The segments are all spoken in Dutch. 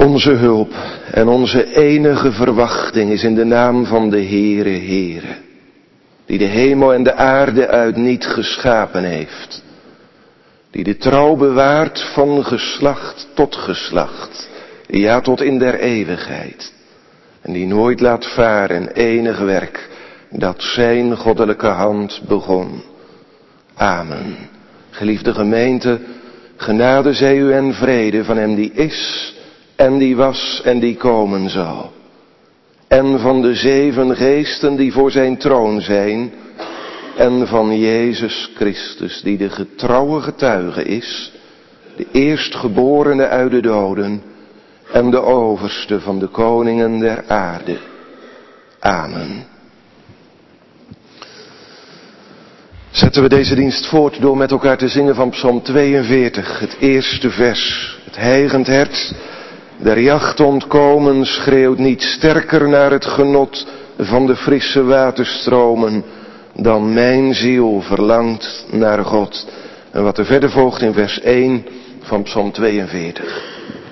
Onze hulp en onze enige verwachting is in de naam van de Heere, die de hemel en de aarde uit niet geschapen heeft, die de trouw bewaart van geslacht tot geslacht, ja tot in der eeuwigheid, en die nooit laat varen enig werk dat zijn goddelijke hand begon. Amen. Geliefde gemeente, genade zij u en vrede van hem die is en die was en die komen zal. En van de 7 geesten die voor zijn troon zijn. En van Jezus Christus die de getrouwe getuige is. De eerstgeborene uit de doden. En de overste van de koningen der aarde. Amen. Zetten we deze dienst voort door met elkaar te zingen van Psalm 42, het eerste vers. Het hijgend hert der jacht ontkomen schreeuwt niet sterker naar het genot van de frisse waterstromen dan mijn ziel verlangt naar God. En wat er verder volgt in vers 1 van Psalm 42.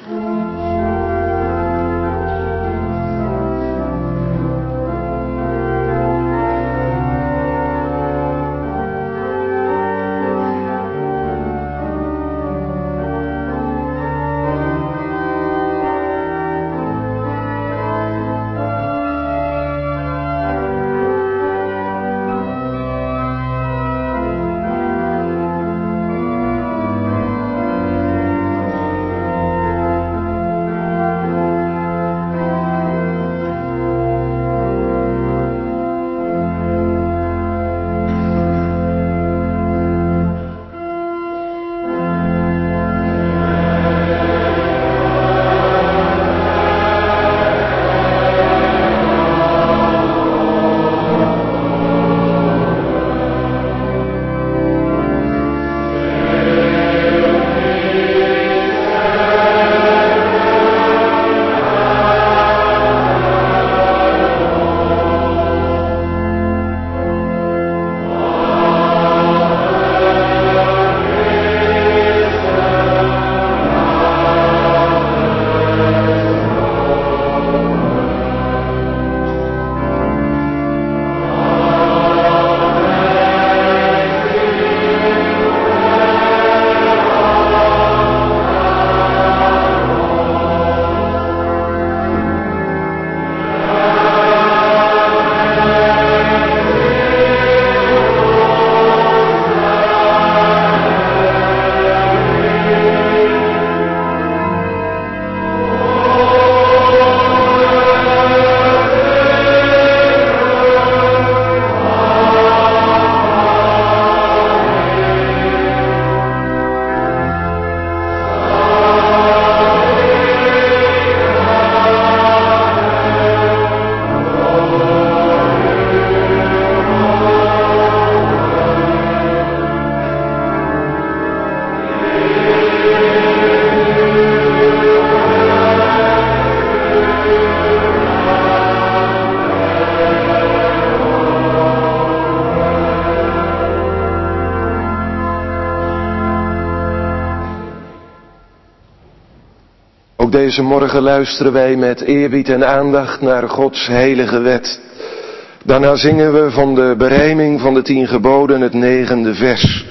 Deze morgen luisteren wij met eerbied en aandacht naar Gods heilige wet. Daarna zingen we van de berijming van de 10 geboden het 9e vers.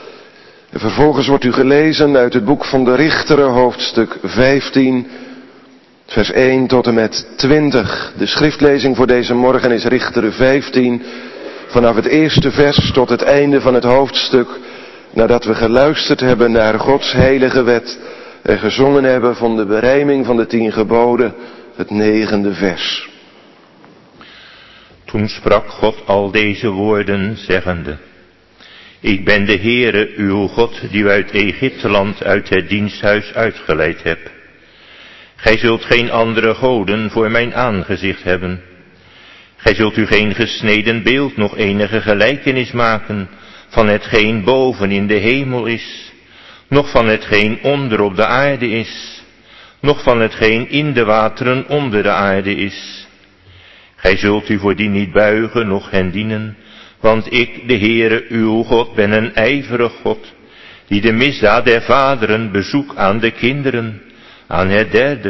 En vervolgens wordt u gelezen uit het boek van de Richteren, hoofdstuk 15, vers 1 tot en met 20. De schriftlezing voor deze morgen is Richteren 15, vanaf het eerste vers tot het einde van het hoofdstuk, nadat we geluisterd hebben naar Gods heilige wet en gezongen hebben van de berijming van de 10 geboden, het 9e vers. Toen sprak God al deze woorden, zeggende: Ik ben de Heere, uw God, die u uit Egypteland, uit het diensthuis uitgeleid hebt. Gij zult geen andere goden voor mijn aangezicht hebben. Gij zult u geen gesneden beeld, nog enige gelijkenis maken van hetgeen boven in de hemel is, noch van hetgeen onder op de aarde is, noch van hetgeen in de wateren onder de aarde is. Gij zult u voor die niet buigen, noch hen dienen, want ik, de Heere, uw God, ben een ijverig God, die de misdaad der vaderen bezoek aan de kinderen, aan het 3e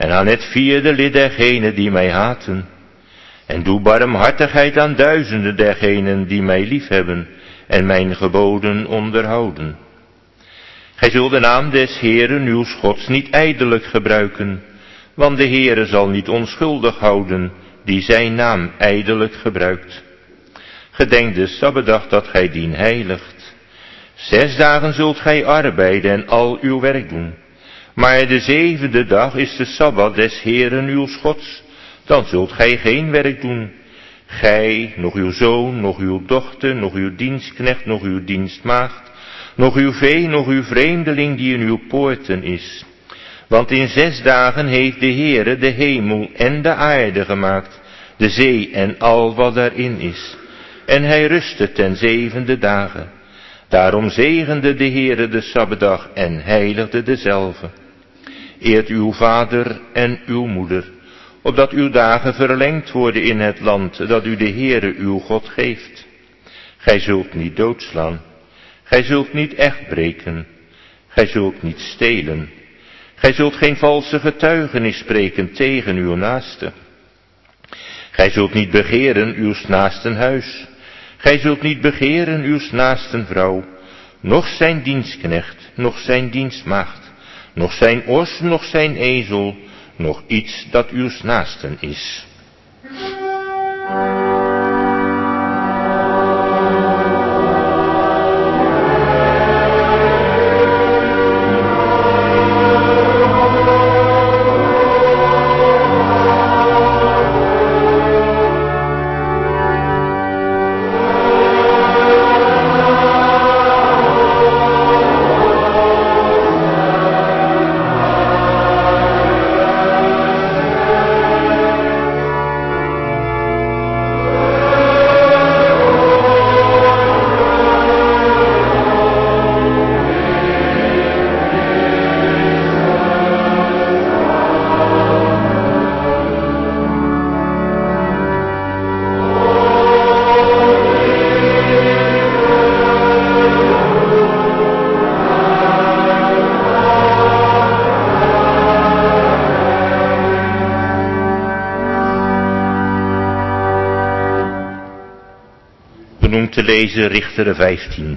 en aan het vierde lid dergenen die mij haten. En doe barmhartigheid aan duizenden dergenen die mij liefhebben en mijn geboden onderhouden. Gij zult de naam des Heeren uws Gods niet ijdelijk gebruiken, want de Heere zal niet onschuldig houden die zijn naam ijdelijk gebruikt. Gedenk de Sabbatdag dat gij dien heiligt. 6 dagen zult gij arbeiden en al uw werk doen. Maar de 7e dag is de Sabbat des Heeren uws Gods. Dan zult gij geen werk doen. Gij, nog uw zoon, nog uw dochter, nog uw dienstknecht, nog uw dienstmaagd, nog uw vee, nog uw vreemdeling die in uw poorten is. Want in 6 dagen heeft de Heere de hemel en de aarde gemaakt, de zee en al wat daarin is. En hij rustte ten 7e dagen. Daarom zegende de Heere de Sabbatdag en heiligde dezelve. Eert uw vader en uw moeder, opdat uw dagen verlengd worden in het land dat u de Heere uw God geeft. Gij zult niet doodslaan, gij zult niet echt breken, gij zult niet stelen, gij zult geen valse getuigenis spreken tegen uw naaste. Gij zult niet begeren uws naasten huis, gij zult niet begeren uws naasten vrouw, noch zijn dienstknecht, noch zijn dienstmaagd, noch zijn os, noch zijn ezel, nog iets dat uws naasten is. Te lezen Richteren 15.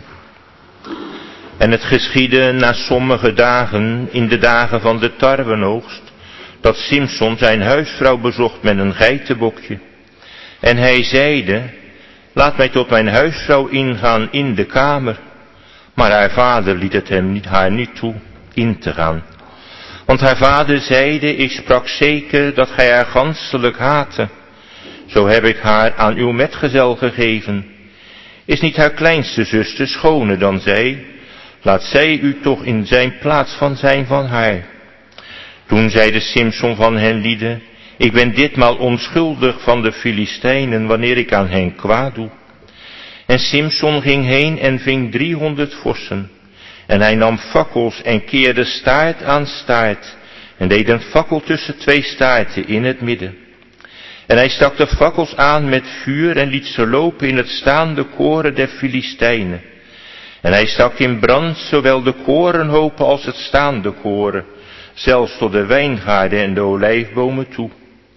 En het geschiedde na sommige dagen, in de dagen van de tarwenoogst, dat Simson zijn huisvrouw bezocht met een geitenbokje. En hij zeide, laat mij tot mijn huisvrouw ingaan in de kamer. Maar haar vader liet het haar niet toe in te gaan. Want haar vader zeide, ik sprak zeker dat gij haar ganselijk haatte. Zo heb ik haar aan uw metgezel gegeven. Is niet haar kleinste zuster schoner dan zij? Laat zij u toch in zijn plaats van haar. Toen zeide Simson van hen lieden, ik ben ditmaal onschuldig van de Filistijnen, wanneer ik aan hen kwaad doe. En Simson ging heen en ving 300 vossen. En hij nam fakkels en keerde staart aan staart, en deed een fakkel tussen 2 staarten in het midden. En hij stak de fakkels aan met vuur en liet ze lopen in het staande koren der Filistijnen. En hij stak in brand zowel de korenhopen als het staande koren, zelfs tot de wijngaarden en de olijfbomen toe.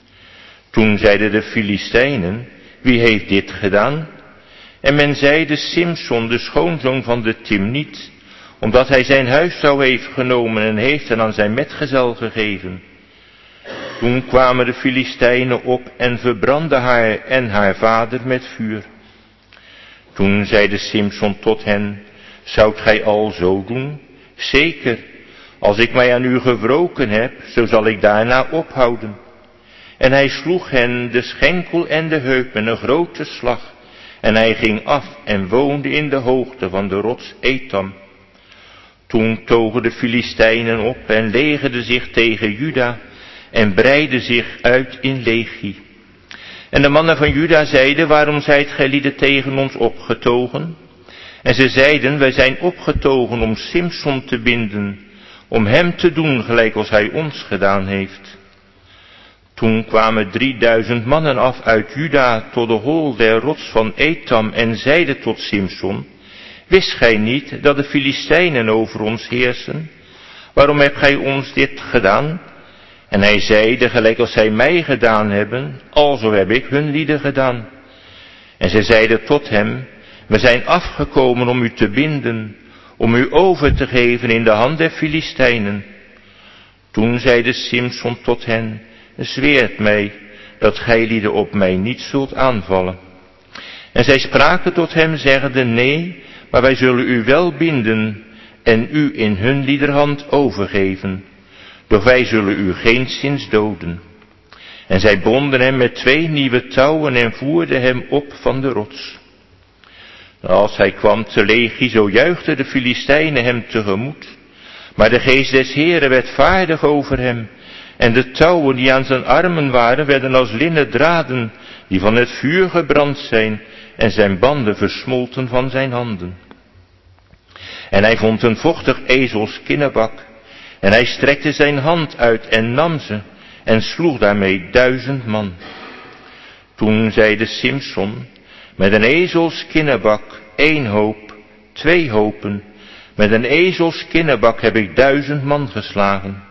Toen zeiden de Filistijnen, wie heeft dit gedaan? En men zeide Simson, de schoonzoon van de Timniet, omdat hij zijn huisvrouw heeft genomen en heeft hen aan zijn metgezel gegeven. Toen kwamen de Filistijnen op en verbrandden haar en haar vader met vuur. Toen zeide Simson tot hen, zoudt gij al zo doen? Zeker, als ik mij aan u gewroken heb, zo zal ik daarna ophouden. En hij sloeg hen de schenkel en de heup met een grote slag. En hij ging af en woonde in de hoogte van de rots Etam. Toen togen de Filistijnen op en legerden zich tegen Juda en breidden zich uit in legie. En de mannen van Juda zeiden, waarom zijt gij lieden tegen ons opgetogen? En ze zeiden, wij zijn opgetogen om Simson te binden, om hem te doen gelijk als hij ons gedaan heeft. Toen kwamen 3000 mannen af uit Juda tot de hol der rots van Etam en zeiden tot Simson, wist gij niet dat de Filistijnen over ons heersen? Waarom hebt gij ons dit gedaan? En hij zeide, gelijk als zij mij gedaan hebben, alzo heb ik hun lieden gedaan. En zij zeiden tot hem, we zijn afgekomen om u te binden, om u over te geven in de hand der Filistijnen. Toen zeide Simson tot hen, zweert mij, dat gij lieden op mij niet zult aanvallen. En zij spraken tot hem, zeggende, nee, maar wij zullen u wel binden en u in hun liederhand overgeven. Doch wij zullen u geenszins doden. En zij bonden hem met 2 nieuwe touwen en voerden hem op van de rots. Als hij kwam te Lechi, zo juichten de Filistijnen hem tegemoet. Maar de geest des Heeren werd vaardig over hem. En de touwen die aan zijn armen waren, werden als linnen draden, die van het vuur gebrand zijn, en zijn banden versmolten van zijn handen. En hij vond een vochtig ezelskinnebak, en hij strekte zijn hand uit en nam ze, en sloeg daarmee 1000 man. Toen zeide Simson, met een ezelskinnebak 1 hoop, 2 hopen, met een ezelskinnebak heb ik 1000 man geslagen.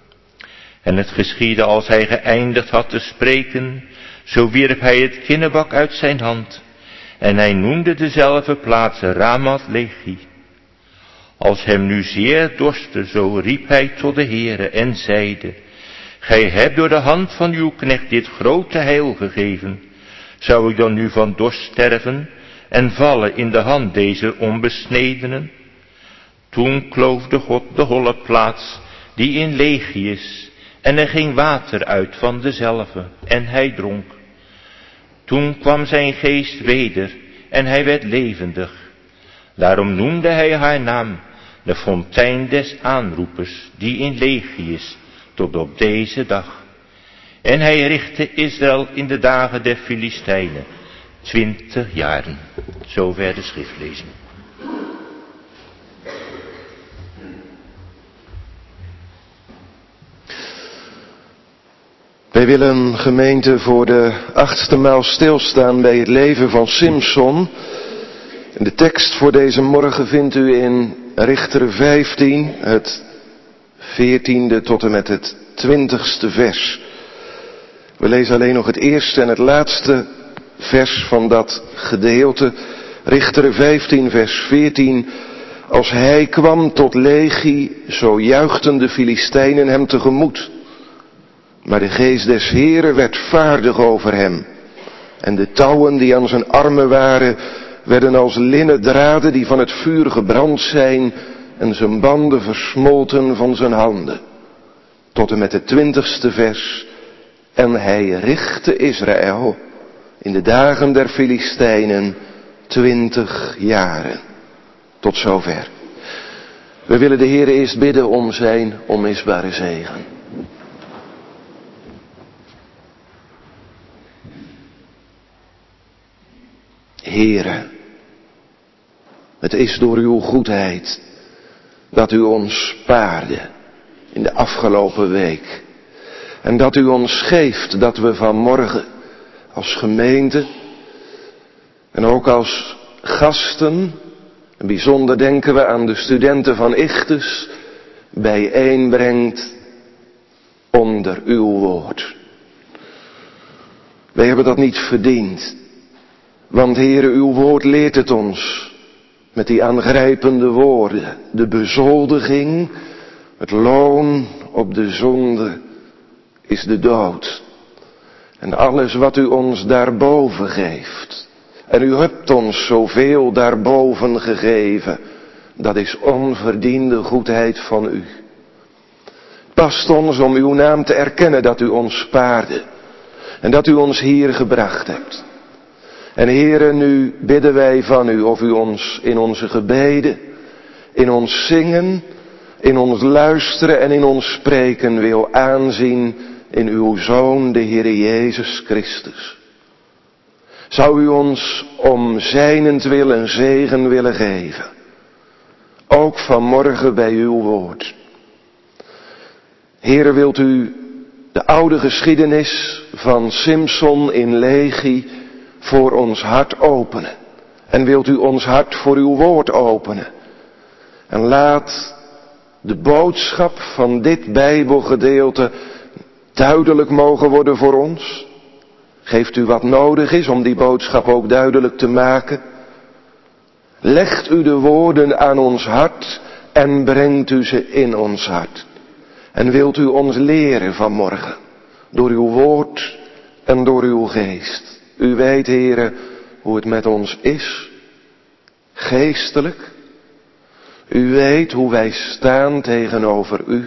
En het geschiedde als hij geëindigd had te spreken, zo wierp hij het kinnebak uit zijn hand, en hij noemde dezelfde plaats Ramath Lehi. Als hem nu zeer dorstte, zo riep hij tot de Heere en zeide, gij hebt door de hand van uw knecht dit grote heil gegeven. Zou ik dan nu van dorst sterven en vallen in de hand deze onbesnedenen? Toen kloofde God de holle plaats die in Lehi is, en er ging water uit van dezelve, en hij dronk. Toen kwam zijn geest weder, en hij werd levendig. Daarom noemde hij haar naam, de fontein des aanroepers, die in Lehi is, tot op deze dag. En hij richtte Israël in de dagen der Filistijnen, 20 jaren. Zover de schriftlezing. Wij willen, gemeente, voor de 8e maal stilstaan bij het leven van Simson. En de tekst voor deze morgen vindt u in Richteren 15, het 14e tot en met het 20ste vers. We lezen alleen nog het eerste en het laatste vers van dat gedeelte. Richteren 15, vers 14. Als hij kwam tot Lechi, zo juichten de Filistijnen hem tegemoet. Maar de geest des Heeren werd vaardig over hem. En de touwen die aan zijn armen waren, werden als linnen draden die van het vuur gebrand zijn, en zijn banden versmolten van zijn handen. Tot en met het 20ste vers. En hij richtte Israël in de dagen der Filistijnen 20 jaren. Tot zover. We willen de Heer eerst bidden om zijn onmisbare zegen. Heere, het is door uw goedheid dat u ons spaarde in de afgelopen week. En dat u ons geeft dat we vanmorgen als gemeente en ook als gasten, en bijzonder denken we aan de studenten van Ichthus, bijeenbrengt onder uw woord. Wij hebben dat niet verdiend. Want Heere, uw woord leert het ons met die aangrijpende woorden. De bezoldiging, het loon op de zonde is de dood. En alles wat u ons daarboven geeft. En u hebt ons zoveel daarboven gegeven. Dat is onverdiende goedheid van u. Past ons om uw naam te erkennen dat u ons spaarde. En dat u ons hier gebracht hebt. En Heere, nu bidden wij van u of u ons in onze gebeden, in ons zingen, in ons luisteren en in ons spreken wil aanzien in uw Zoon, de Heere Jezus Christus. Zou u ons om zijnentwil een zegen willen geven, ook vanmorgen bij uw woord. Heere, wilt u de oude geschiedenis van Simson in Lechi voor ons hart openen. En wilt u ons hart voor uw woord openen. En laat de boodschap van dit Bijbelgedeelte duidelijk mogen worden voor ons. Geeft u wat nodig is om die boodschap ook duidelijk te maken. Legt u de woorden aan ons hart en brengt u ze in ons hart. En wilt u ons leren vanmorgen, door uw woord en door uw geest. U weet, Heere, hoe het met ons is, geestelijk. U weet hoe wij staan tegenover u.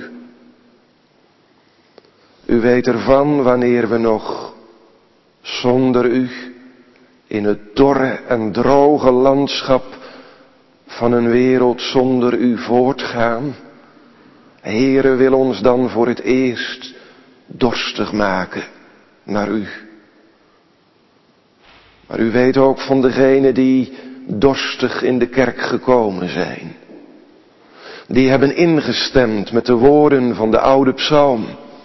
U weet ervan wanneer we nog zonder u in het dorre en droge landschap van een wereld zonder u voortgaan. Heere, wil ons dan voor het eerst dorstig maken naar u. Maar u weet ook van degenen die dorstig in de kerk gekomen zijn. Die hebben ingestemd met de woorden van de oude psalm.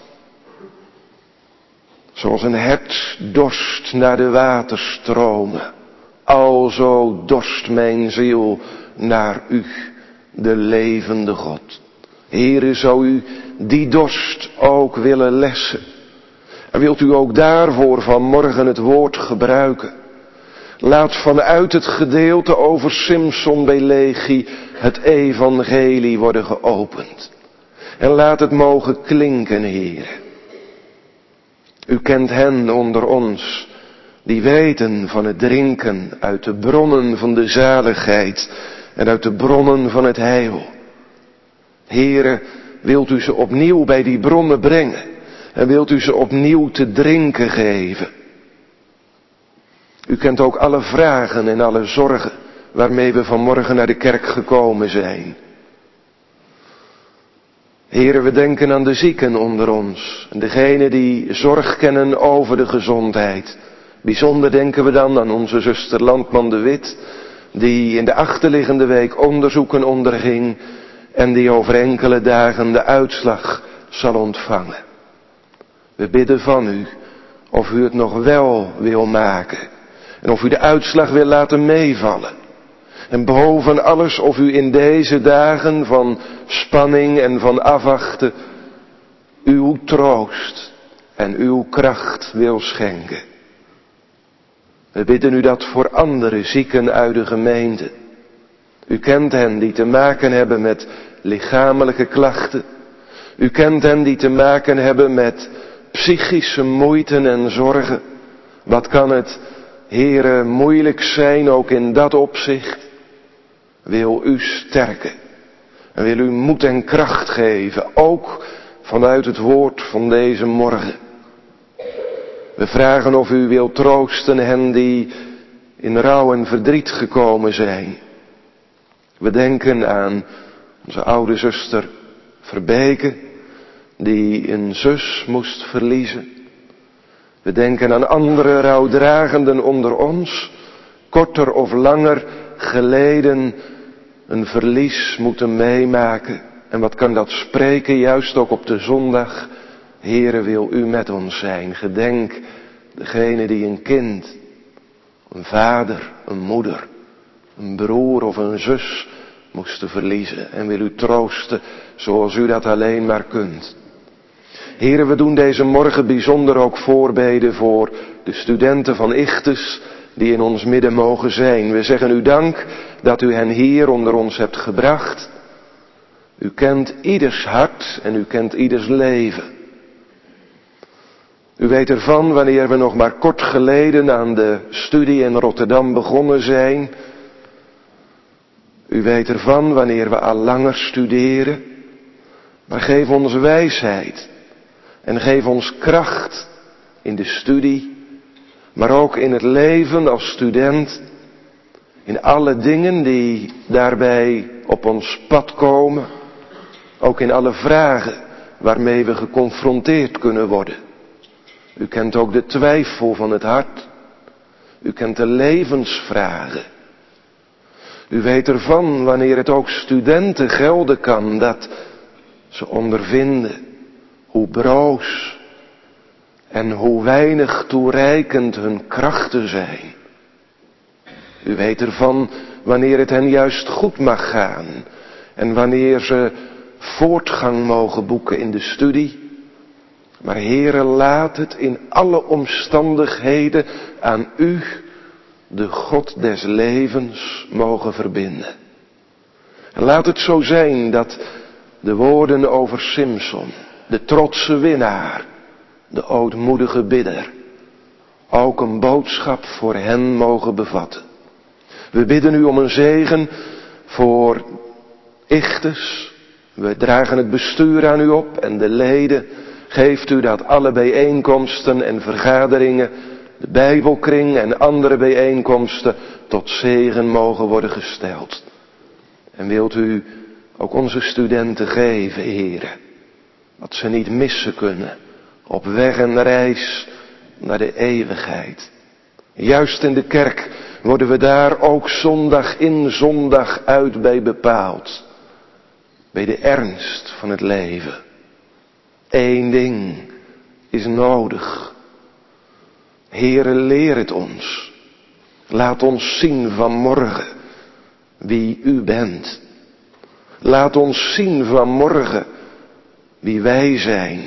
Zoals een hert dorst naar de waterstromen, alzo dorst mijn ziel naar u, de levende God. Heere, zou u die dorst ook willen lessen? En wilt u ook daarvoor vanmorgen het woord gebruiken? Laat vanuit het gedeelte over Simson bij Legie het evangelie worden geopend. En laat het mogen klinken, Heere. U kent hen onder ons die weten van het drinken uit de bronnen van de zaligheid en uit de bronnen van het heil. Heere, wilt u ze opnieuw bij die bronnen brengen en wilt u ze opnieuw te drinken geven. U kent ook alle vragen en alle zorgen waarmee we vanmorgen naar de kerk gekomen zijn. Heere, we denken aan de zieken onder ons en degenen die zorg kennen over de gezondheid. Bijzonder denken we dan aan onze zuster Landman de Wit, die in de achterliggende week onderzoeken onderging en die over enkele dagen de uitslag zal ontvangen. We bidden van u of u het nog wel wil maken en of u de uitslag wil laten meevallen. En boven alles of u in deze dagen van spanning en van afwachten uw troost en uw kracht wil schenken. We bidden u dat voor andere zieken uit de gemeente. U kent hen die te maken hebben met lichamelijke klachten. U kent hen die te maken hebben met psychische moeiten en zorgen. Wat kan het, Heere, moeilijk zijn ook in dat opzicht? Wil u sterken en wil u moed en kracht geven, ook vanuit het woord van deze morgen. We vragen of u wilt troosten hen die in rouw en verdriet gekomen zijn. We denken aan onze oude zuster Verbeke, die een zus moest verliezen. We denken aan andere rouwdragenden onder ons, korter of langer geleden een verlies moeten meemaken. En wat kan dat spreken, juist ook op de zondag. Heere, wil u met ons zijn. Gedenk degene die een kind, een vader, een moeder, een broer of een zus moesten verliezen. En wil u troosten zoals u dat alleen maar kunt. Heere, we doen deze morgen bijzonder ook voorbeden voor de studenten van Ichthus die in ons midden mogen zijn. We zeggen u dank dat u hen hier onder ons hebt gebracht. U kent ieders hart en u kent ieders leven. U weet ervan wanneer we nog maar kort geleden aan de studie in Rotterdam begonnen zijn. U weet ervan wanneer we al langer studeren. Maar geef ons wijsheid en geef ons kracht in de studie, maar ook in het leven als student, in alle dingen die daarbij op ons pad komen, ook in alle vragen waarmee we geconfronteerd kunnen worden. U kent ook de twijfel van het hart. U kent de levensvragen. U weet ervan wanneer het ook studenten gelden kan dat ze ondervinden hoe broos en hoe weinig toereikend hun krachten zijn. U weet ervan wanneer het hen juist goed mag gaan en wanneer ze voortgang mogen boeken in de studie. Maar Heere, laat het in alle omstandigheden aan U, de God des levens, mogen verbinden. En laat het zo zijn dat de woorden over Simson, de trotse winnaar, de ootmoedige bidder, ook een boodschap voor hen mogen bevatten. We bidden U om een zegen voor Ichthus. We dragen het bestuur aan U op en de leden. Geeft U dat alle bijeenkomsten en vergaderingen, de Bijbelkring en andere bijeenkomsten tot zegen mogen worden gesteld. En wilt U ook onze studenten geven, Heere, dat ze niet missen kunnen op weg en reis naar de eeuwigheid. Juist in de kerk worden we daar ook zondag in, zondag uit bij bepaald. Bij de ernst van het leven. Eén ding is nodig. Heere, leer het ons. Laat ons zien vanmorgen wie U bent. Laat ons zien vanmorgen wie wij zijn.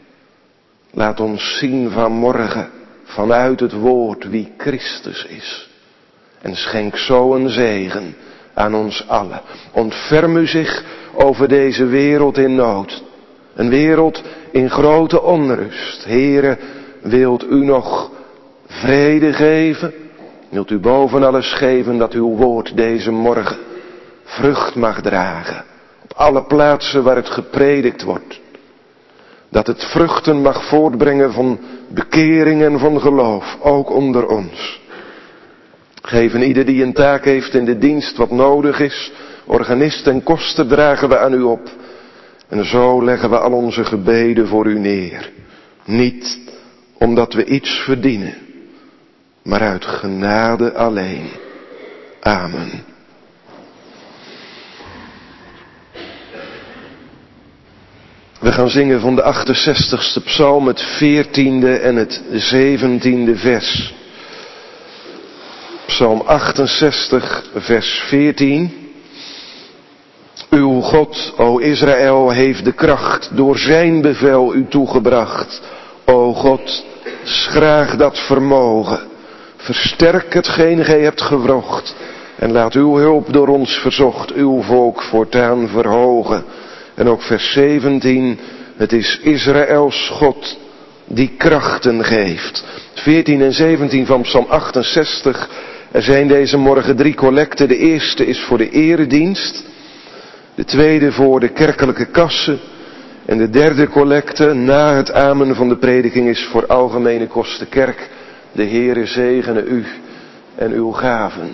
Laat ons zien vanmorgen vanuit het woord wie Christus is. En schenk zo een zegen aan ons allen. Ontferm U zich over deze wereld in nood. Een wereld in grote onrust. Heere, wilt U nog vrede geven? Wilt U boven alles geven dat Uw woord deze morgen vrucht mag dragen? Op alle plaatsen waar het gepredikt wordt. Dat het vruchten mag voortbrengen van bekering en van geloof, ook onder ons. Geef een ieder die een taak heeft in de dienst wat nodig is. Organist en koster dragen we aan U op. En zo leggen we al onze gebeden voor U neer. Niet omdat we iets verdienen, maar uit genade alleen. Amen. We gaan zingen van de 68ste psalm, het 14e en het 17e vers. Psalm 68, vers 14. Uw God, o Israël, heeft de kracht door zijn bevel u toegebracht. O God, schraag dat vermogen. Versterk hetgeen gij hebt gewrocht. En laat uw hulp door ons verzocht uw volk voortaan verhogen. En ook vers 17, het is Israëls God die krachten geeft. 14 en 17 van Psalm 68. Er zijn deze morgen 3 collecten. De eerste is voor de eredienst. De tweede voor de kerkelijke kassen. En de derde collecte na het amen van de prediking is voor algemene kosten kerk. De Heere zegene u en uw gaven.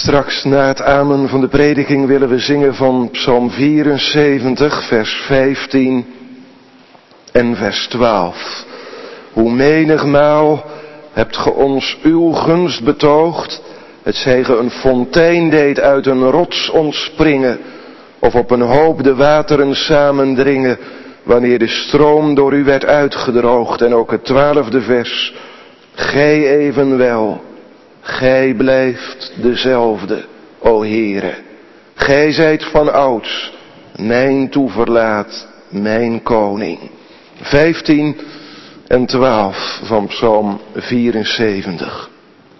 Straks na het amen van de prediking willen we zingen van Psalm 74, vers 15 en vers 12. Hoe menigmaal hebt ge ons uw gunst betoogd, het zij ge een fontein deed uit een rots ontspringen, of op een hoop de wateren samendringen, wanneer de stroom door u werd uitgedroogd. En ook het 12e vers. Gij evenwel, gij blijft dezelfde, o Heere. Gij zijt van ouds, mijn toeverlaat, mijn koning. 15 en 12 van Psalm 74.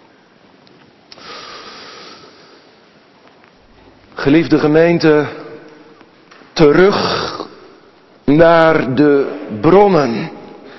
Geliefde gemeente, terug naar de bronnen.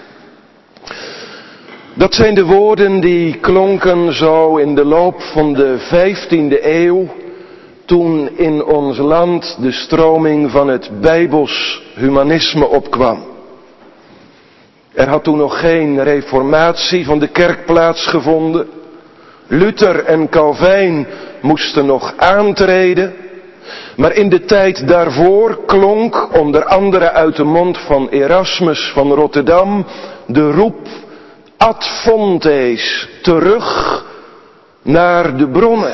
Dat zijn de woorden die klonken zo in de loop van de 15e eeuw, toen in ons land de stroming van het Bijbels humanisme opkwam. Er had toen nog geen reformatie van de kerk plaatsgevonden. Luther en Calvijn moesten nog aantreden. Maar in de tijd daarvoor klonk, onder andere uit de mond van Erasmus van Rotterdam, de roep ad fontes, terug naar de bronnen.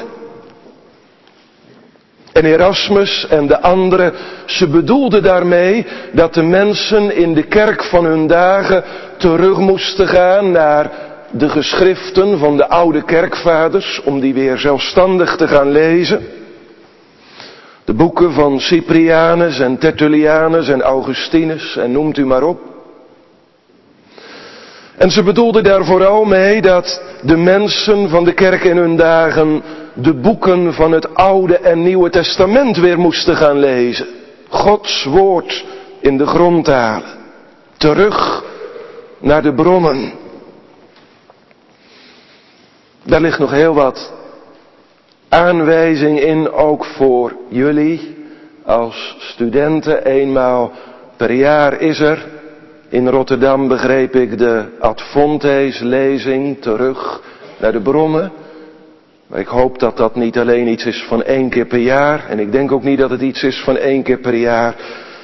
En Erasmus en de anderen, ze bedoelden daarmee dat de mensen in de kerk van hun dagen terug moesten gaan naar de geschriften van de oude kerkvaders, om die weer zelfstandig te gaan lezen. De boeken van Cyprianus en Tertullianus en Augustinus en noemt u maar op. En ze bedoelden daar vooral mee dat de mensen van de kerk in hun dagen de boeken van het Oude en Nieuwe Testament weer moesten gaan lezen. Gods woord in de grond halen. Terug naar de bronnen. Daar ligt nog heel wat aanwijzing in, ook voor jullie als studenten. Eenmaal per jaar is er in Rotterdam, begreep ik, de ad fontes lezing, terug naar de bronnen. Maar ik hoop dat dat niet alleen iets is van 1 keer per jaar. En ik denk ook niet dat het iets is van 1 keer per jaar.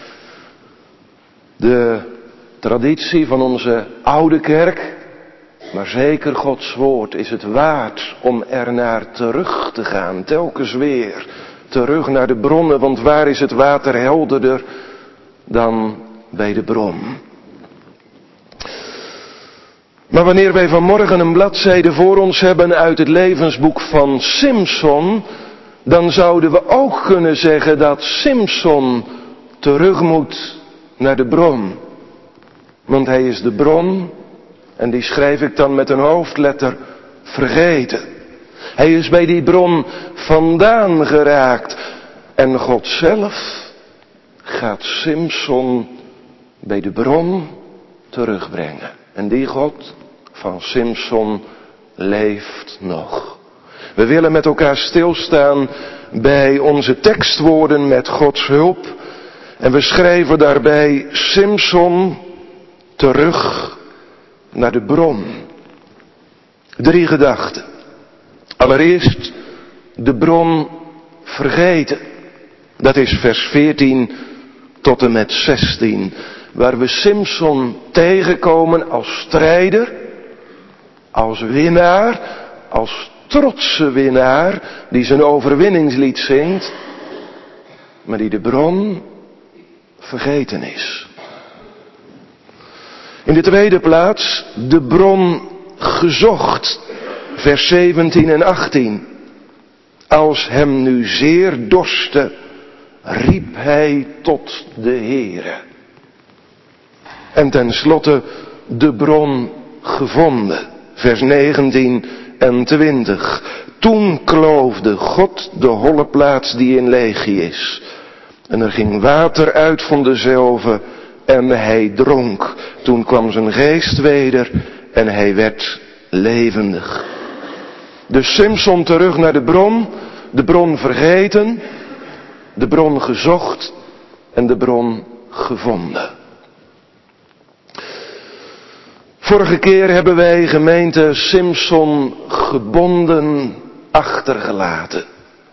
De traditie van onze oude kerk, maar zeker Gods woord, is het waard om er naar terug te gaan. Telkens weer terug naar de bronnen, want waar is het water helderder dan bij de bron? Maar wanneer wij vanmorgen een bladzijde voor ons hebben uit het levensboek van Simson, dan zouden we ook kunnen zeggen dat Simson terug moet naar de bron. Want hij is de bron, en die schrijf ik dan met een hoofdletter, vergeten. Hij is bij die bron vandaan geraakt. En God zelf gaat Simson bij de bron terugbrengen. En die God van Simson leeft nog. We willen met elkaar stilstaan bij onze tekstwoorden met Gods hulp. En we schrijven daarbij Simson terug naar de bron. 3 gedachten. Allereerst de bron vergeten. Dat is vers 14 tot en met 16. Waar we Simson tegenkomen als strijder, als winnaar, als trotse winnaar, die zijn overwinningslied zingt, maar die de bron vergeten is. In de tweede plaats de bron gezocht, vers 17 en 18. Als hem nu zeer dorstte, riep hij tot de Heere. En tenslotte de bron gevonden, vers 19 en 20. Toen kloofde God de holle plaats die in Legie is. En er ging water uit van dezelve en hij dronk. Toen kwam zijn geest weder en hij werd levendig. Dus Simson terug naar de bron vergeten, de bron gezocht en de bron gevonden. Vorige keer hebben wij gemeente Simson gebonden achtergelaten.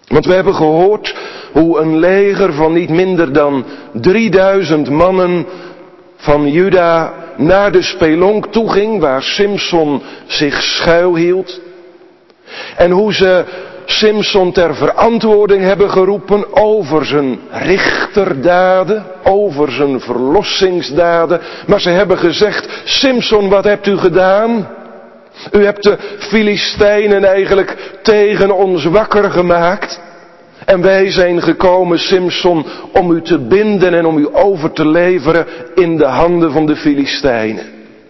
Want we hebben gehoord hoe een leger van niet minder dan 3000 mannen van Juda naar de spelonk toeging, waar Simson zich schuilhield. En hoe ze Simson ter verantwoording hebben geroepen over zijn richterdaden, over zijn verlossingsdaden. Maar ze hebben gezegd: Simson, wat hebt u gedaan? U hebt de Filistijnen eigenlijk tegen ons wakker gemaakt. En wij zijn gekomen, Simson, om u te binden en om u over te leveren in de handen van de Filistijnen.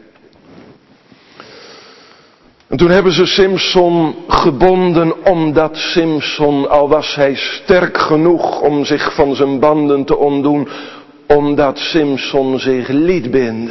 En toen hebben ze Simson gebonden, omdat Simson, al was hij sterk genoeg om zich van zijn banden te ontdoen, omdat Simson zich liet binden.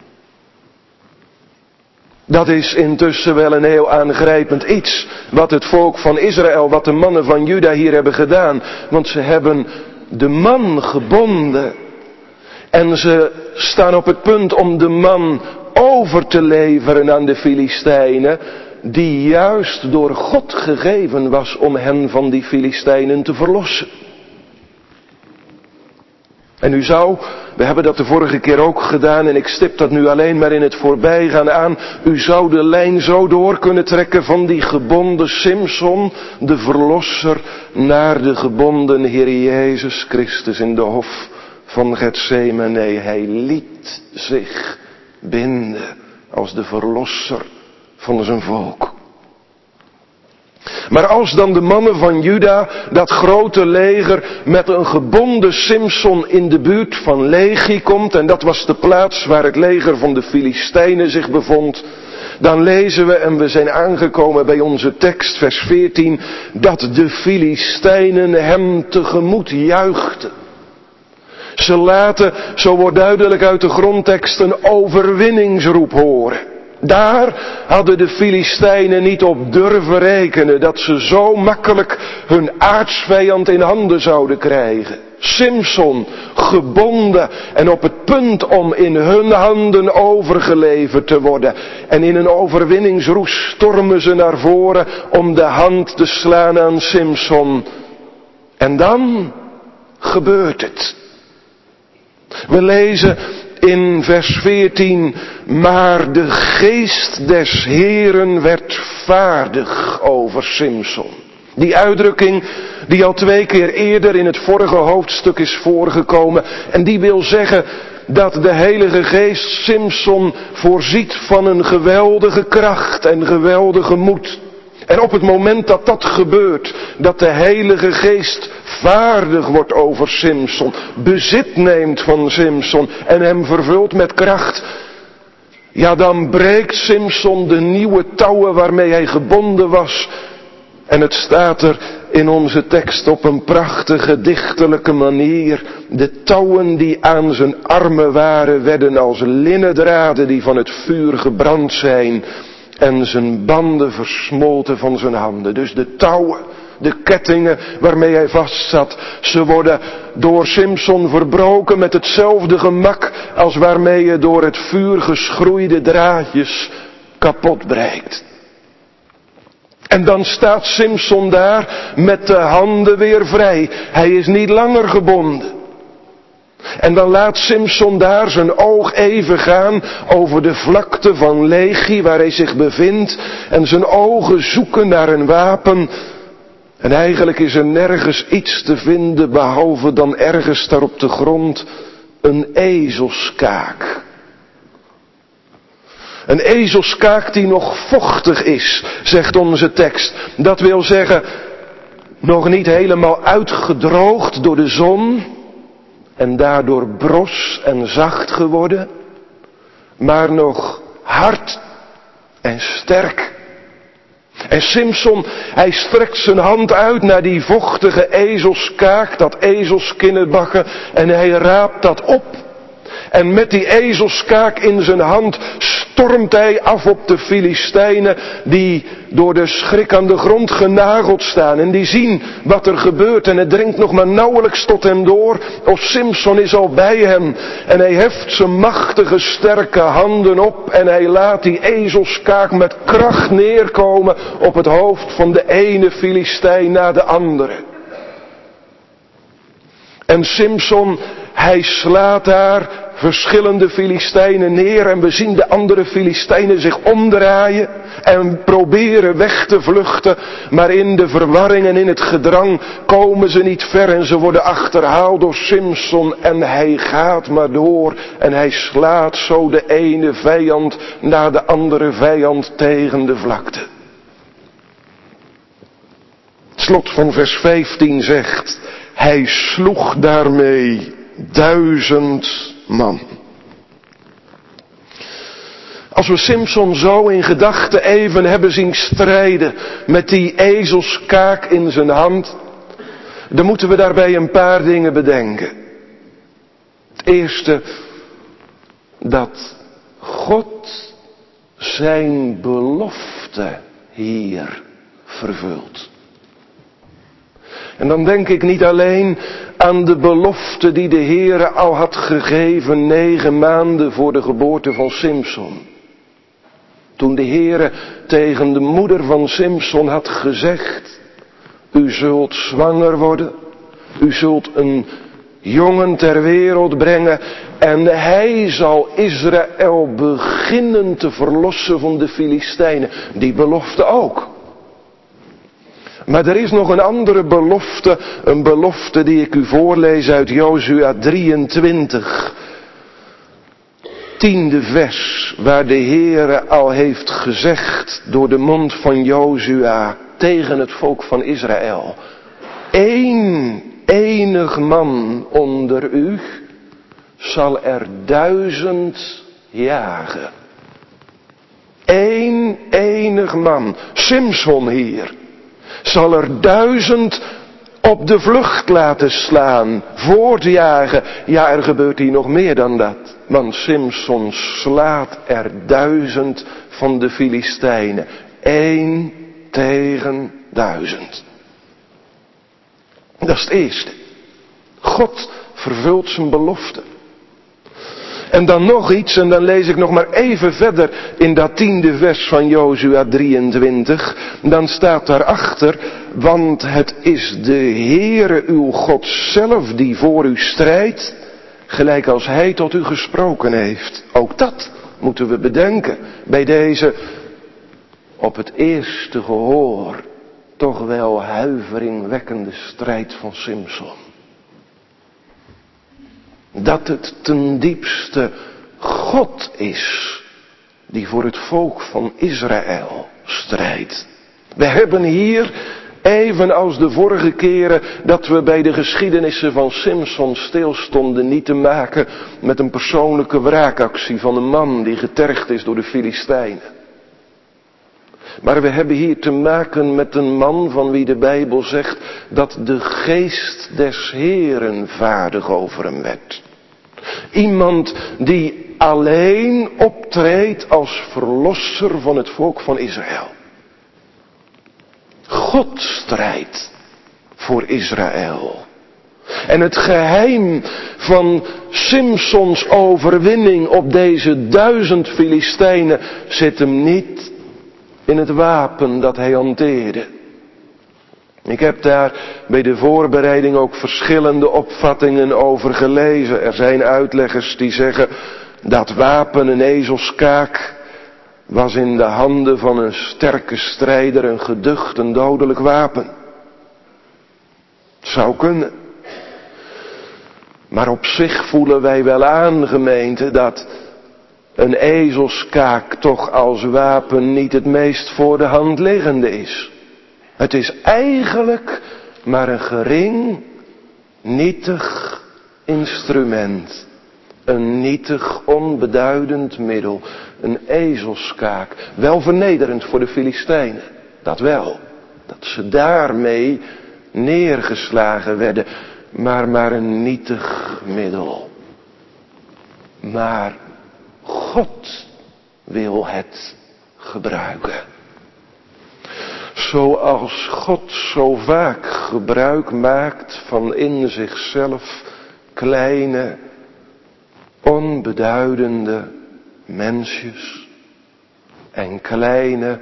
Dat is intussen wel een heel aangrijpend iets, wat het volk van Israël, wat de mannen van Juda hier hebben gedaan. Want ze hebben de man gebonden. En ze staan op het punt om de man over te leveren aan de Filistijnen, die juist door God gegeven was om hen van die Filistijnen te verlossen. En u zou, we hebben dat de vorige keer ook gedaan en ik stip dat nu alleen maar in het voorbijgaan aan, u zou de lijn zo door kunnen trekken van die gebonden Simson, de verlosser, naar de gebonden Heer Jezus Christus in de hof van Getsemane. Nee, hij liet zich binden als de verlosser van zijn volk. Maar als dan de mannen van Juda, dat grote leger, met een gebonden Simson in de buurt van Lehi komt, en dat was de plaats waar het leger van de Filistijnen zich bevond, dan lezen we, en we zijn aangekomen bij onze tekst, vers 14, dat de Filistijnen hem tegemoet juichten. Ze laten, zo wordt duidelijk uit de grondtekst, een overwinningsroep horen. Daar hadden de Filistijnen niet op durven rekenen dat ze zo makkelijk hun aartsvijand in handen zouden krijgen. Simson, gebonden en op het punt om in hun handen overgeleverd te worden. En in een overwinningsroes stormen ze naar voren om de hand te slaan aan Simson. En dan gebeurt het. We lezen in vers 14, maar de geest des Heeren werd vaardig over Simson. Die uitdrukking die al 2 keer eerder in het vorige hoofdstuk is voorgekomen. En die wil zeggen dat de Heilige Geest Simson voorziet van een geweldige kracht en geweldige moed. En op het moment dat dat gebeurt, dat de Heilige Geest vaardig wordt over Simson, bezit neemt van Simson en hem vervult met kracht, ja, dan breekt Simson de nieuwe touwen waarmee hij gebonden was. En het staat er in onze tekst op een prachtige dichterlijke manier: de touwen die aan zijn armen waren, werden als linnen draden die van het vuur gebrand zijn. En zijn banden versmolten van zijn handen. Dus de touwen, de kettingen waarmee hij vastzat, ze worden door Simson verbroken met hetzelfde gemak als waarmee je door het vuur geschroeide draadjes kapot breekt. En dan staat Simson daar met de handen weer vrij. Hij is niet langer gebonden. En dan laat Simson daar zijn oog even gaan over de vlakte van Lehi waar hij zich bevindt. En zijn ogen zoeken naar een wapen. En eigenlijk is er nergens iets te vinden behalve dan ergens daar op de grond een ezelskaak. Een ezelskaak die nog vochtig is, zegt onze tekst. Dat wil zeggen, nog niet helemaal uitgedroogd door de zon en daardoor bros en zacht geworden, maar nog hard en sterk. En Simson, hij strekt zijn hand uit naar die vochtige ezelskaak, dat ezelskinderbakken, en hij raapt dat op. En met die ezelskaak in zijn hand stormt hij af op de Filistijnen die door de schrik aan de grond genageld staan. En die zien wat er gebeurt en het dringt nog maar nauwelijks tot hem door. Of Simson is al bij hem en hij heft zijn machtige sterke handen op en hij laat die ezelskaak met kracht neerkomen op het hoofd van de ene Filistijn na de andere. En Simson, hij slaat daar verschillende Filistijnen neer en we zien de andere Filistijnen zich omdraaien en proberen weg te vluchten. Maar in de verwarring en in het gedrang komen ze niet ver en ze worden achterhaald door Simson. En hij gaat maar door en hij slaat zo de ene vijand na de andere vijand tegen de vlakte. Het slot van vers 15 zegt, hij sloeg daarmee 1000 man. Als we Simson zo in gedachten even hebben zien strijden met die ezelskaak in zijn hand, dan moeten we daarbij een paar dingen bedenken. Het eerste, dat God zijn belofte hier vervult. En dan denk ik niet alleen aan de belofte die de Heere al had gegeven 9 maanden voor de geboorte van Simson. Toen de Heere tegen de moeder van Simson had gezegd, u zult zwanger worden, u zult een jongen ter wereld brengen en hij zal Israël beginnen te verlossen van de Filistijnen. Die belofte ook. Maar er is nog een andere belofte, een belofte die ik u voorlees uit Jozua 23. 10e vers, waar de Heere al heeft gezegd door de mond van Jozua tegen het volk van Israël. Eén enig man onder u zal er 1000 jagen. Eén enig man, Simson hier, zal er 1000 op de vlucht laten slaan, voortjagen. Ja, er gebeurt hier nog meer dan dat. Want Simson slaat er 1000 van de Filistijnen. 1 tegen 1000. Dat is het eerste. God vervult zijn belofte. En dan nog iets, en dan lees ik nog maar even verder in dat 10e vers van Jozua 23. Dan staat daarachter, want het is de Heere uw God zelf die voor u strijdt, gelijk als hij tot u gesproken heeft. Ook dat moeten we bedenken bij deze op het eerste gehoor toch wel huiveringwekkende strijd van Simson. Dat het ten diepste God is die voor het volk van Israël strijdt. We hebben hier, evenals de vorige keren dat we bij de geschiedenissen van Simson stilstonden, niet te maken met een persoonlijke wraakactie van een man die getergd is door de Filistijnen. Maar we hebben hier te maken met een man van wie de Bijbel zegt dat de geest des Heeren vaardig over hem werd. Iemand die alleen optreedt als verlosser van het volk van Israël. God strijdt voor Israël. En het geheim van Simsons overwinning op deze 1000 Filistijnen zit hem niet in het wapen dat hij hanteerde. Ik heb daar bij de voorbereiding ook verschillende opvattingen over gelezen. Er zijn uitleggers die zeggen dat wapen, een ezelskaak, was in de handen van een sterke strijder een geducht, een dodelijk wapen. Het zou kunnen. Maar op zich voelen wij wel aan, gemeente, dat een ezelskaak toch als wapen niet het meest voor de hand liggende is. Het is eigenlijk maar een gering, nietig instrument. Een nietig, onbeduidend middel. Een ezelskaak. Wel vernederend voor de Filistijnen. Dat wel. Dat ze daarmee neergeslagen werden. Maar een nietig middel. Maar God wil het gebruiken. Zoals God zo vaak gebruik maakt van in zichzelf kleine, onbeduidende mensjes en kleine,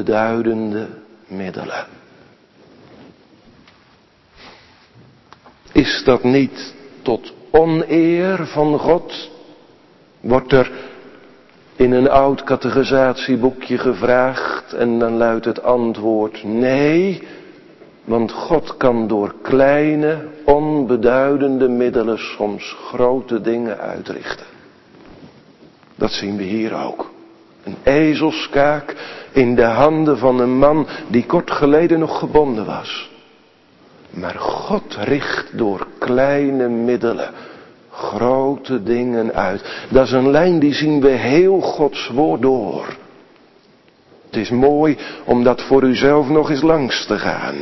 onbeduidende middelen. Is dat niet tot oneer van God? Wordt er in een oud categorisatieboekje gevraagd en dan luidt het antwoord nee, want God kan door kleine, onbeduidende middelen soms grote dingen uitrichten. Dat zien we hier ook. Een ezelskaak in de handen van een man die kort geleden nog gebonden was. Maar God richt door kleine middelen grote dingen uit. Dat is een lijn die zien we heel Gods woord door. Het is mooi om dat voor uzelf nog eens langs te gaan.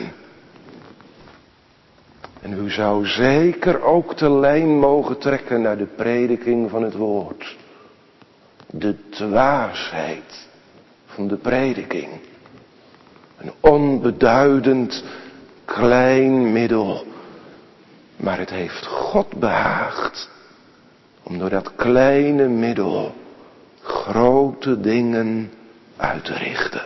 En u zou zeker ook de lijn mogen trekken naar de prediking van het woord. De dwaasheid van de prediking. Een onbeduidend klein middel. Maar het heeft God behaagd om door dat kleine middel grote dingen uit te richten.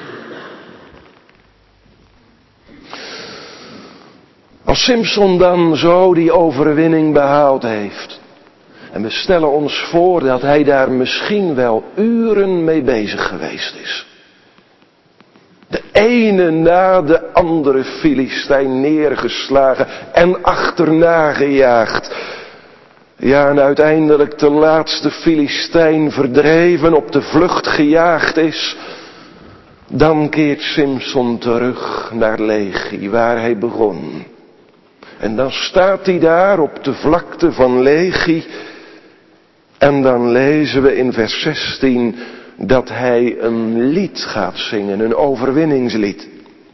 Als Simson dan zo die overwinning behaald heeft. En we stellen ons voor dat hij daar misschien wel uren mee bezig geweest is. De ene na de andere Filistijn neergeslagen en achterna gejaagd. Ja, en uiteindelijk de laatste Filistijn verdreven, op de vlucht gejaagd is. Dan keert Simson terug naar Lechi, waar hij begon. En dan staat hij daar op de vlakte van Lechi. En dan lezen we in vers 16 dat hij een lied gaat zingen, een overwinningslied.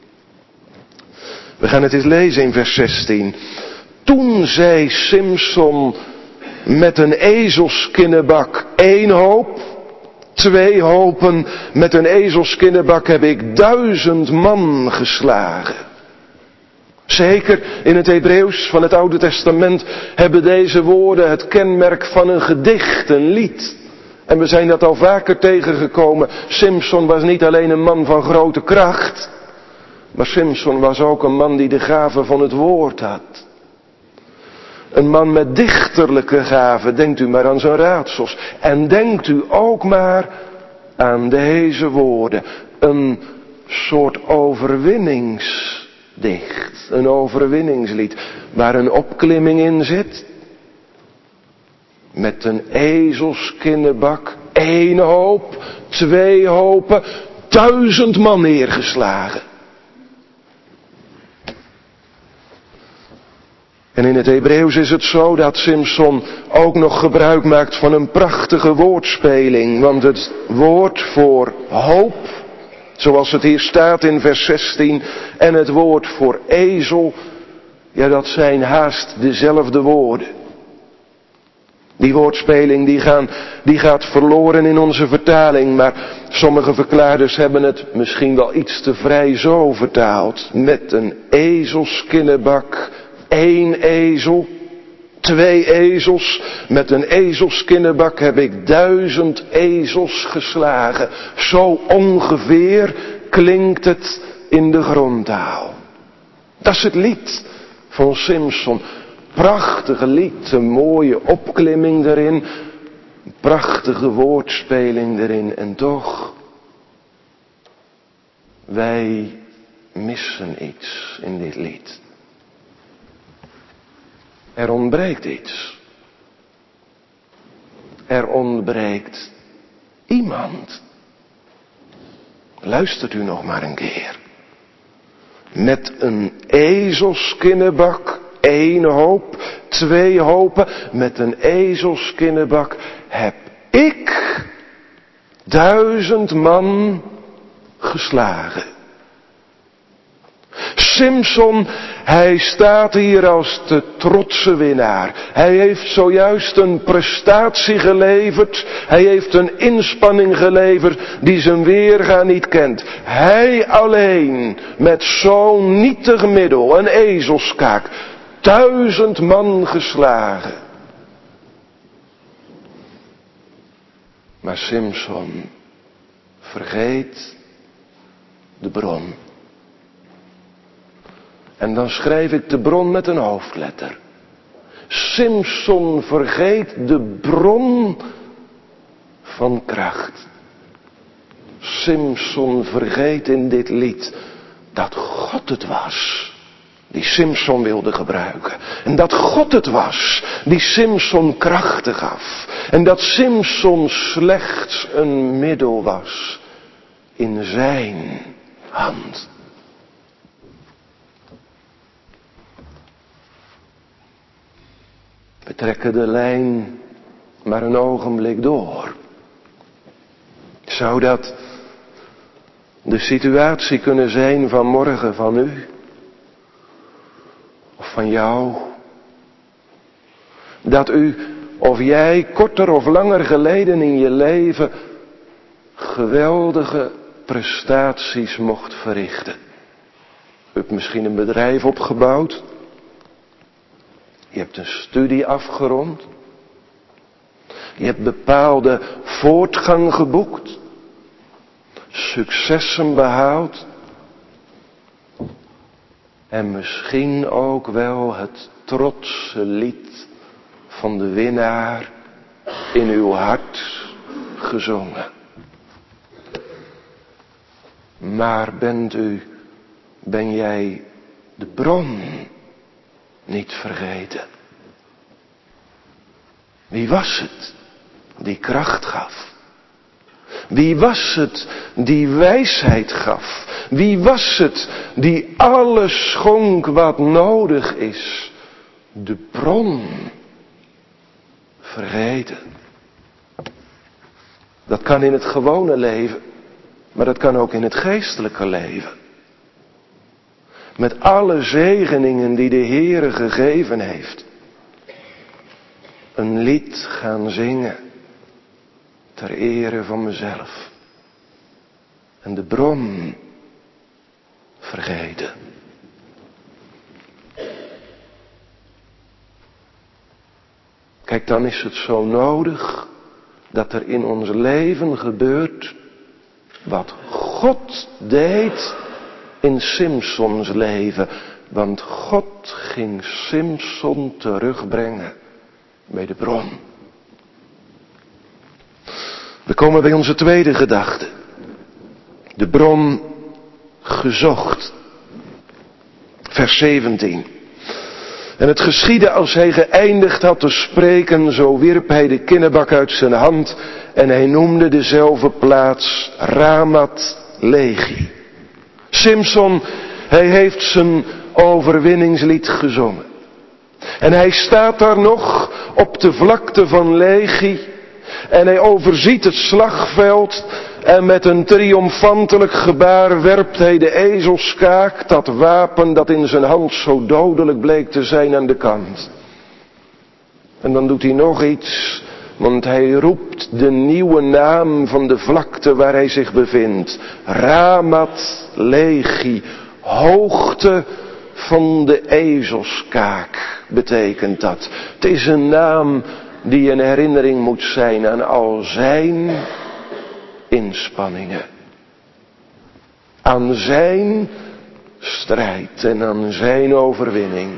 We gaan het eens lezen in vers 16. Toen zei Simson met een ezelskinnebak 1 hoop, 2 hopen, met een ezelskinnebak heb ik 1000 man geslagen. Zeker in het Hebreeuws van het Oude Testament hebben deze woorden het kenmerk van een gedicht, een lied. En we zijn dat al vaker tegengekomen. Simson was niet alleen een man van grote kracht, maar Simson was ook een man die de gave van het woord had. Een man met dichterlijke gaven, denkt u maar aan zijn raadsels. En denkt u ook maar aan deze woorden. Een soort overwinningsdicht, een overwinningslied, waar een opklimming in zit. Met een ezelskinnebak 1 hoop, 2 hopen, 1000 man neergeslagen. En in het Hebreeuws is het zo dat Simson ook nog gebruik maakt van een prachtige woordspeling. Want het woord voor hoop, zoals het hier staat in vers 16, en het woord voor ezel, ja, dat zijn haast dezelfde woorden. Die woordspeling die gaat verloren in onze vertaling, maar sommige verklaarders hebben het misschien wel iets te vrij zo vertaald. Met een ezelskinnebak 1 ezel, 2 ezels, met een ezelskinnebak heb ik 1000 ezels geslagen. Zo ongeveer klinkt het in de grondtaal. Dat is het lied van Simson. Prachtige lied, een mooie opklimming erin, een prachtige woordspeling erin. En toch, wij missen iets in dit lied. Er ontbreekt iets. Er ontbreekt iemand. Luistert u nog maar een keer. Met een ezelskinnebak 1 hoop, 2 hopen, met een ezelskinnebak heb ik 1000 man geslagen. Simson, hij staat hier als de trotse winnaar. Hij heeft zojuist een prestatie geleverd. Hij heeft een inspanning geleverd die zijn weerga niet kent. Hij alleen met zo'n nietig middel, een ezelskaak, 1000 man geslagen. Maar Simson vergeet de bron. En dan schrijf ik de bron met een hoofdletter. Simson vergeet de bron van kracht. Simson vergeet in dit lied dat God het was die Simson wilde gebruiken. En dat God het was die Simson krachten gaf. En dat Simson slechts een middel was in zijn hand. We trekken de lijn maar een ogenblik door. Zou dat de situatie kunnen zijn van morgen van u? Of van jou? Dat u of jij korter of langer geleden in je leven geweldige prestaties mocht verrichten. U hebt misschien een bedrijf opgebouwd. Je hebt een studie afgerond. Je hebt bepaalde voortgang geboekt. Successen behaald. En misschien ook wel het trotse lied van de winnaar in uw hart gezongen. Maar ben jij de bron niet vergeten? Wie was het die kracht gaf? Wie was het die wijsheid gaf? Wie was het die alles schonk wat nodig is? De bron vergeten. Dat kan in het gewone leven, maar dat kan ook in het geestelijke leven. Met alle zegeningen die de Heere gegeven heeft. Een lied gaan zingen ter ere van mezelf. En de bron vergeten. Kijk, dan is het zo nodig dat er in ons leven gebeurt wat God deed in Simsons leven. Want God ging Simson terugbrengen bij de bron. We komen bij onze tweede gedachte. De bron gezocht. Vers 17. En het geschiedde als hij geëindigd had te spreken, zo wierp hij de kinnebak uit zijn hand en hij noemde dezelfde plaats Ramat Lehi. Simson, hij heeft zijn overwinningslied gezongen. En hij staat daar nog op de vlakte van Lehi en hij overziet het slagveld en met een triomfantelijk gebaar werpt hij de ezelskaak, dat wapen dat in zijn hand zo dodelijk bleek te zijn, aan de kant. En dan doet hij nog iets, want hij roept de nieuwe naam van de vlakte waar hij zich bevindt. Ramat Lehi, hoogte van de ezelskaak betekent dat. Het is een naam die een herinnering moet zijn aan al zijn inspanningen. Aan zijn strijd en aan zijn overwinning.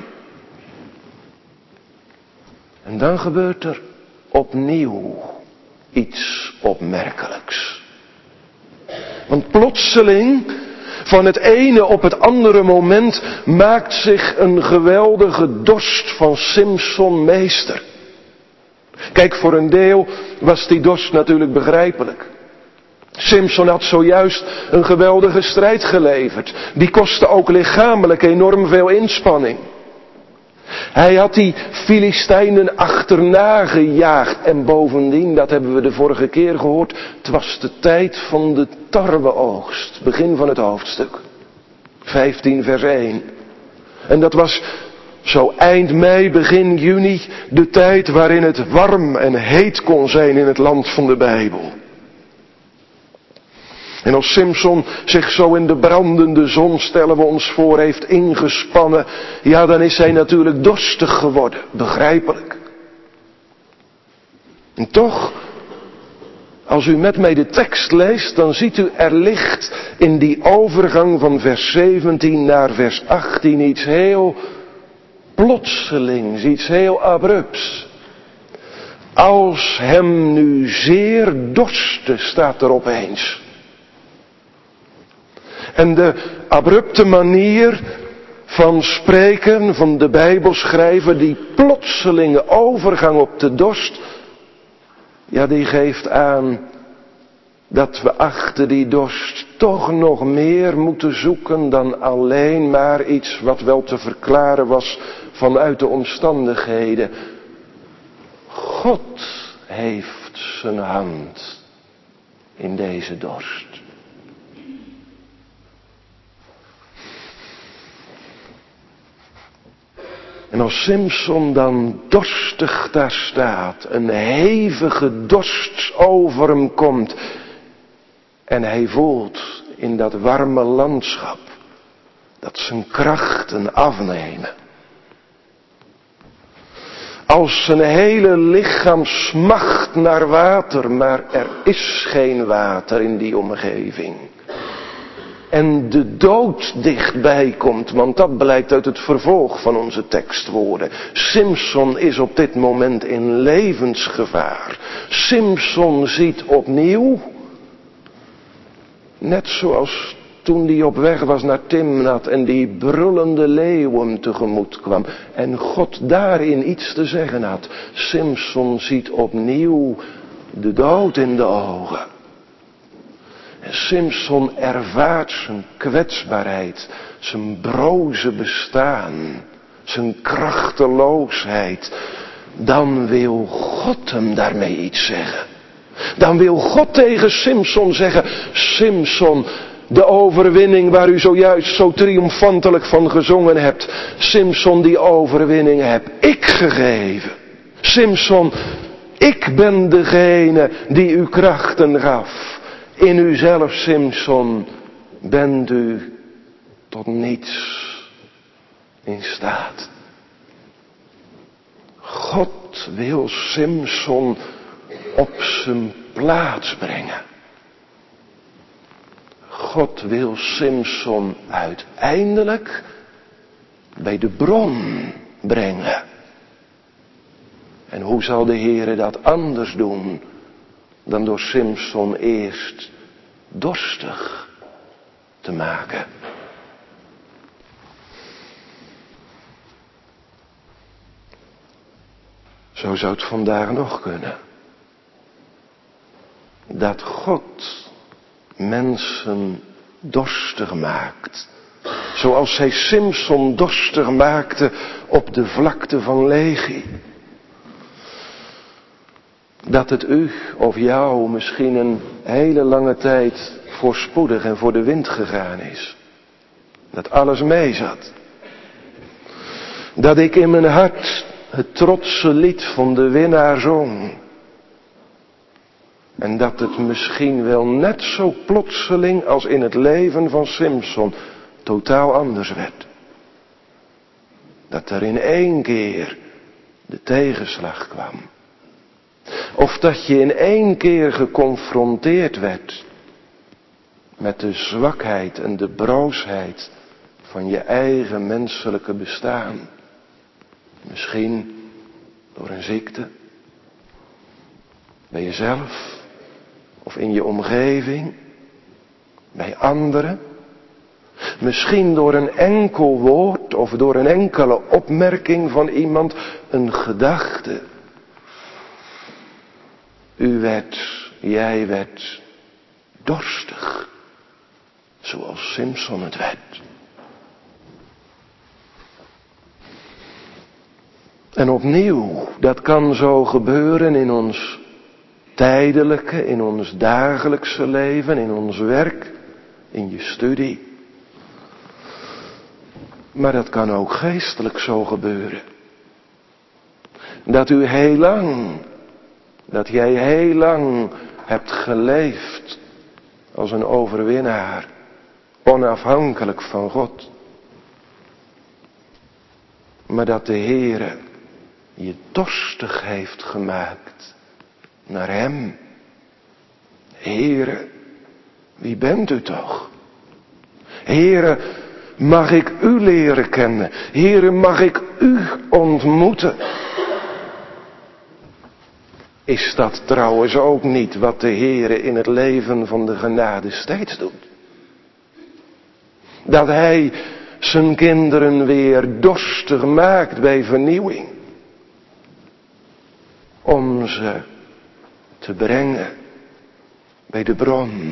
En dan gebeurt er opnieuw iets opmerkelijks. Want plotseling, van het ene op het andere moment, maakt zich een geweldige dorst van Simson meester. Kijk, voor een deel was die dorst natuurlijk begrijpelijk. Simson had zojuist een geweldige strijd geleverd. Die kostte ook lichamelijk enorm veel inspanning. Hij had die Filistijnen achterna gejaagd. En bovendien, dat hebben we de vorige keer gehoord, het was de tijd van de tarweoogst. Begin van het hoofdstuk. 15 vers 1. En dat was zo eind mei, begin juni, de tijd waarin het warm en heet kon zijn in het land van de Bijbel. En als Simson zich zo in de brandende zon, stellen we ons voor, heeft ingespannen, ja, dan is hij natuurlijk dorstig geworden, begrijpelijk. En toch, Als u met mij de tekst leest, dan ziet u er ligt in die overgang van vers 17 naar vers 18 iets heel plotselings, iets heel abrupts. Als hem nu zeer dorstte, staat er opeens. En de abrupte manier van spreken van de Bijbelschrijver, die plotselinge overgang op de dorst, ja, die geeft aan dat we achter die dorst toch nog meer moeten zoeken dan alleen maar iets wat wel te verklaren was vanuit de omstandigheden. God heeft zijn hand in deze dorst. En als Simson dan dorstig daar staat, een hevige dorst over hem komt, en hij voelt in dat warme landschap dat zijn krachten afnemen. Als zijn hele lichaam smacht naar water, maar er is geen water in die omgeving. En de dood dichtbij komt, want dat blijkt uit het vervolg van onze tekstwoorden. Simson is op dit moment in levensgevaar. Simson ziet opnieuw, net zoals toen hij op weg was naar Timnat en die brullende leeuw hem tegemoet kwam. En God daarin iets te zeggen had. Simson ziet opnieuw de dood in de ogen. En Simson ervaart zijn kwetsbaarheid, zijn broze bestaan, zijn krachteloosheid. Dan wil God hem daarmee iets zeggen. Dan wil God tegen Simson zeggen: Simson, de overwinning waar u zojuist zo triomfantelijk van gezongen hebt, Simson, die overwinning heb ik gegeven. Simson, ik ben degene die u krachten gaf. In uzelf, Simson, bent u tot niets in staat. God wil Simson op zijn plaats brengen. God wil Simson uiteindelijk bij de bron brengen. En hoe zal de Heere dat anders doen dan door Simson eerst dorstig te maken? Zo zou het vandaag nog kunnen. Dat God mensen dorstig maakt. Zoals hij Simson dorstig maakte op de vlakte van Lehi. Dat het u of jou misschien een hele lange tijd voorspoedig en voor de wind gegaan is. Dat alles mee zat. Dat ik in mijn hart het trotse lied van de winnaar zong. En dat het misschien wel net zo plotseling als in het leven van Simson totaal anders werd. Dat er in één keer de tegenslag kwam. Of dat je in één keer geconfronteerd werd met de zwakheid en de broosheid van je eigen menselijke bestaan. Misschien door een ziekte, bij jezelf of in je omgeving, bij anderen. Misschien door een enkel woord of door een enkele opmerking van iemand, een gedachte. Jij werd dorstig, zoals Simson het werd. En opnieuw, dat kan zo gebeuren in ons tijdelijke, in ons dagelijkse leven, in ons werk, in je studie. Maar dat kan ook geestelijk zo gebeuren. Dat jij heel lang hebt geleefd als een overwinnaar, onafhankelijk van God. Maar dat de Heere je dorstig heeft gemaakt naar Hem. Heere, wie bent u toch? Heere, mag ik u leren kennen? Heere, mag ik u ontmoeten? Is dat trouwens ook niet wat de Heere in het leven van de genade steeds doet? Dat hij zijn kinderen weer dorstig maakt bij vernieuwing. Om ze te brengen bij de bron.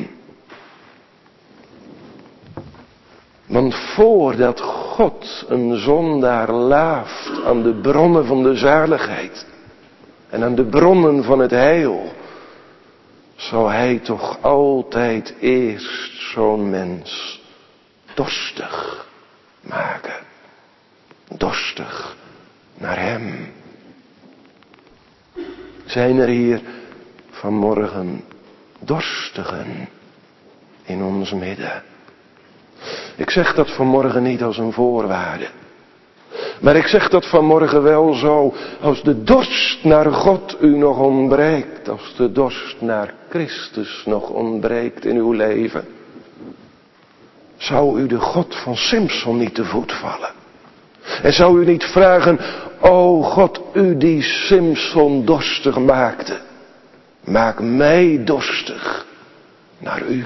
Want voordat God een zondaar laaft aan de bronnen van de zaligheid en aan de bronnen van het heil, zal hij toch altijd eerst zo'n mens dorstig maken. Dorstig naar hem. Zijn er hier vanmorgen dorstigen in ons midden? Ik zeg dat vanmorgen niet als een voorwaarde. Maar ik zeg dat vanmorgen wel zo. Als de dorst naar God u nog ontbreekt. Als de dorst naar Christus nog ontbreekt in uw leven. Zou u de God van Simson niet te voet vallen? En zou u niet vragen, o God, u die Simson dorstig maakte. Maak mij dorstig naar u.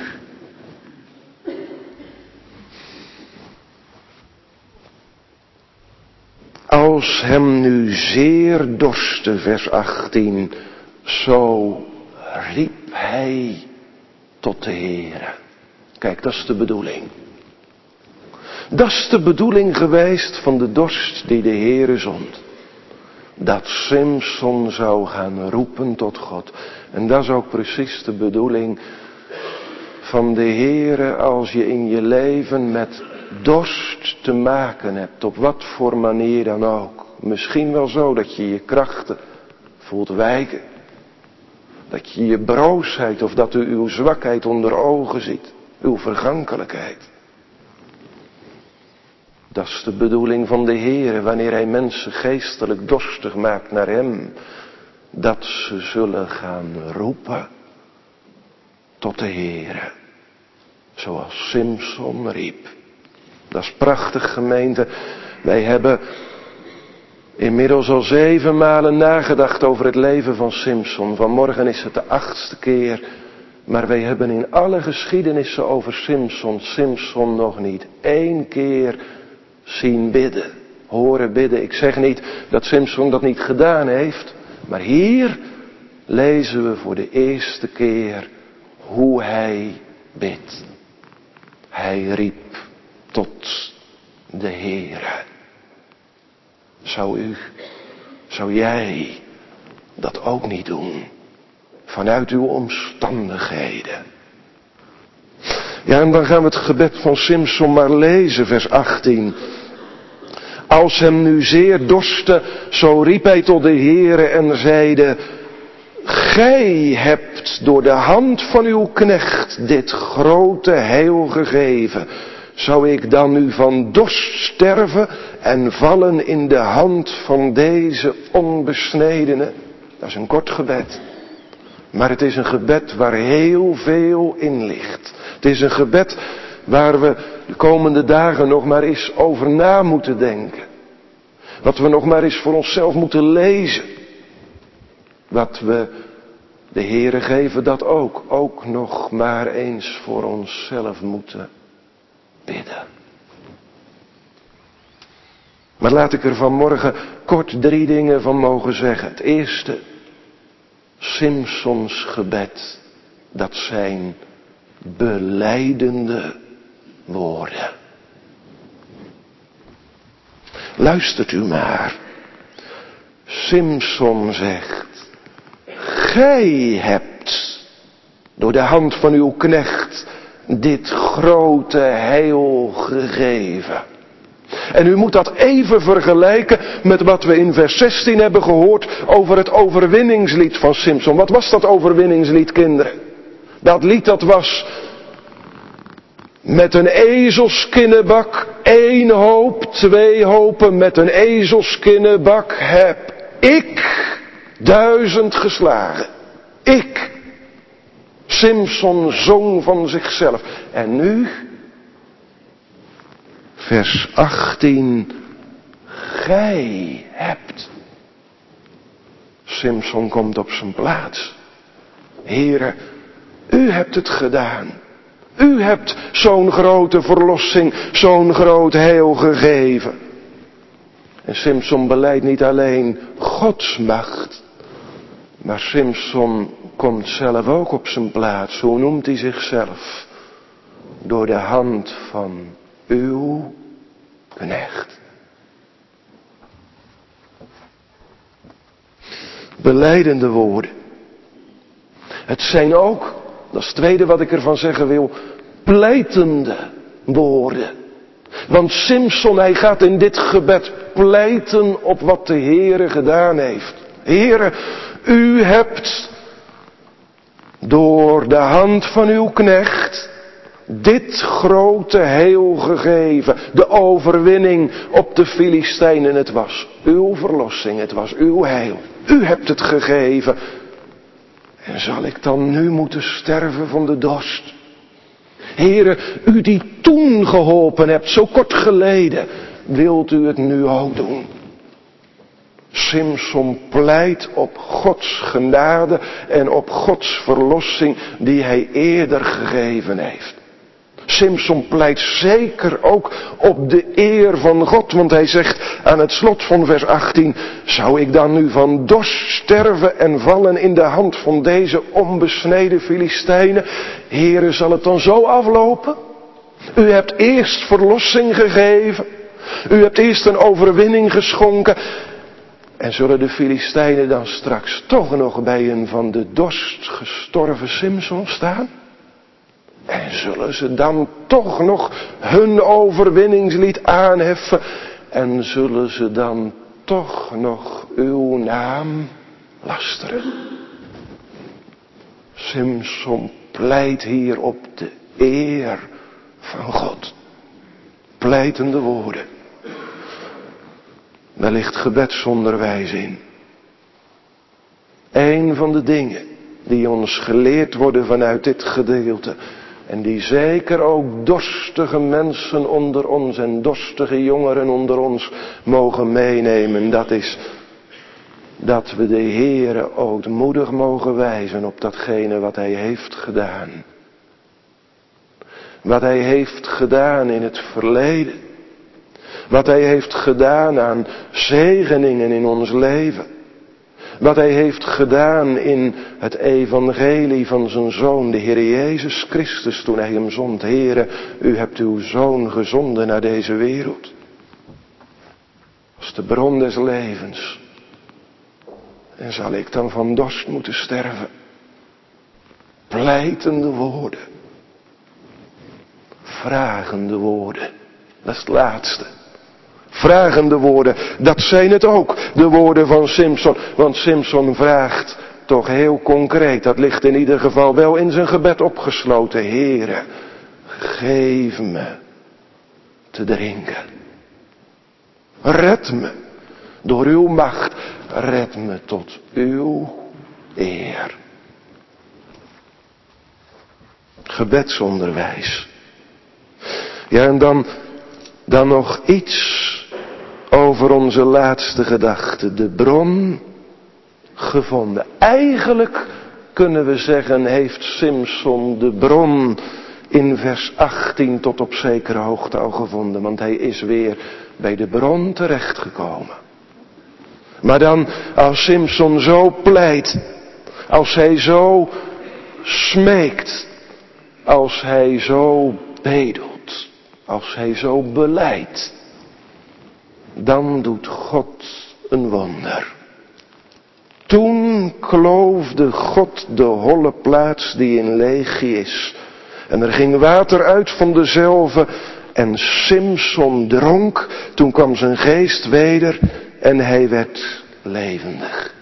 Als hem nu zeer dorstte, vers 18, zo riep hij tot de Heere. Kijk, dat is de bedoeling. Dat is de bedoeling geweest van de dorst die de Heere zond. Dat Simson zou gaan roepen tot God. En dat is ook precies de bedoeling van de Heere als je in je leven met dorst te maken hebt. Op wat voor manier dan ook. Misschien wel zo dat je je krachten voelt wijken. Dat je je broosheid of dat u uw zwakheid onder ogen ziet. Uw vergankelijkheid. Dat is de bedoeling van de Heere wanneer hij mensen geestelijk dorstig maakt naar hem. Dat ze zullen gaan roepen tot de Heere. Zoals Simson riep. Dat is prachtig, gemeente. Wij hebben inmiddels al 7 malen nagedacht over het leven van Simson. Vanmorgen is het de 8e keer. Maar wij hebben in alle geschiedenissen over Simson nog niet 1 keer zien bidden. Horen bidden. Ik zeg niet dat Simson dat niet gedaan heeft. Maar hier lezen we voor de eerste keer hoe hij bidt. Hij riep tot de Heere. Zou jij dat ook niet doen? Vanuit uw omstandigheden. Ja, en dan gaan we het gebed van Simson maar lezen, vers 18. Als hem nu zeer dorstte, zo riep hij tot de Heere en zeide: Gij hebt door de hand van uw knecht dit grote heil gegeven. Zou ik dan nu van dorst sterven en vallen in de hand van deze onbesnedene? Dat is een kort gebed. Maar het is een gebed waar heel veel in ligt. Het is een gebed waar we de komende dagen nog maar eens over na moeten denken. Wat we nog maar eens voor onszelf moeten lezen. Wat we de Heere geven dat ook nog maar eens voor onszelf moeten bidden. Maar laat ik er vanmorgen kort 3 dingen van mogen zeggen. Het eerste, Simsons gebed, dat zijn belijdende woorden. Luistert u maar. Simson zegt: Gij hebt door de hand van uw knecht dit grote heil gegeven. En u moet dat even vergelijken met wat we in vers 16 hebben gehoord over het overwinningslied van Simson. Wat was dat overwinningslied, kinderen? Dat lied dat was: met een ezelskinnenbak 1 hoop, 2 hopen, met een ezelskinnenbak heb ik 1000 geslagen. Ik, Simson zong van zichzelf. En nu, vers 18, gij hebt. Simson komt op zijn plaats. Heere, u hebt het gedaan. U hebt zo'n grote verlossing, zo'n groot heil gegeven. En Simson belijdt niet alleen Gods macht, maar Simson komt zelf ook op zijn plaats. Hoe noemt hij zichzelf? Door de hand van uw knecht. Belijdende woorden. Het zijn ook, dat is het tweede wat ik ervan zeggen wil, pleitende woorden. Want Simson, hij gaat in dit gebed pleiten op wat de Heere gedaan heeft. Heere, u hebt door de hand van uw knecht dit grote heil gegeven. De overwinning op de Filistijnen. Het was uw verlossing, het was uw heil. U hebt het gegeven. En zal ik dan nu moeten sterven van de dorst? Heere, u die toen geholpen hebt, zo kort geleden, wilt u het nu ook doen? Simson pleit op Gods genade en op Gods verlossing die hij eerder gegeven heeft. Simson pleit zeker ook op de eer van God, want hij zegt aan het slot van vers 18, zou ik dan nu van dorst sterven en vallen in de hand van deze onbesneden Filistijnen? Heere, zal het dan zo aflopen? U hebt eerst verlossing gegeven, u hebt eerst een overwinning geschonken, en zullen de Filistijnen dan straks toch nog bij een van de dorst gestorven Simson staan? En zullen ze dan toch nog hun overwinningslied aanheffen? En zullen ze dan toch nog uw naam lasteren? Simson pleit hier op de eer van God. Pleitende woorden. Daar ligt gebedsonderwijs in. Een van de dingen die ons geleerd worden vanuit dit gedeelte. En die zeker ook dorstige mensen onder ons en dorstige jongeren onder ons mogen meenemen. Dat is dat we de Heere ootmoedig mogen wijzen op datgene wat Hij heeft gedaan. Wat Hij heeft gedaan in het verleden. Wat Hij heeft gedaan aan zegeningen in ons leven. Wat Hij heeft gedaan in het evangelie van zijn Zoon, de Heer Jezus Christus, toen Hij hem zond. Heere, u hebt uw Zoon gezonden naar deze wereld. Als de bron des levens. En zal ik dan van dorst moeten sterven? Pleitende woorden. Vragende woorden. Dat is het laatste. Vragende woorden, dat zijn het ook, de woorden van Simson. Want Simson vraagt toch heel concreet, dat ligt in ieder geval wel in zijn gebed opgesloten. Heere, geef me te drinken. Red me door uw macht, red me tot uw eer. Gebedsonderwijs. Ja, en dan nog iets over onze laatste gedachte. De bron gevonden. Eigenlijk kunnen we zeggen, heeft Simson de bron in vers 18 tot op zekere hoogte al gevonden. Want hij is weer bij de bron terechtgekomen. Maar dan, als Simson zo pleit, als hij zo smeekt, als hij zo bedelt, als hij zo belijdt, dan doet God een wonder. Toen kloofde God de holle plaats die in Legie is. En er ging water uit van dezelve. En Simson dronk. Toen kwam zijn geest weder. En hij werd levendig.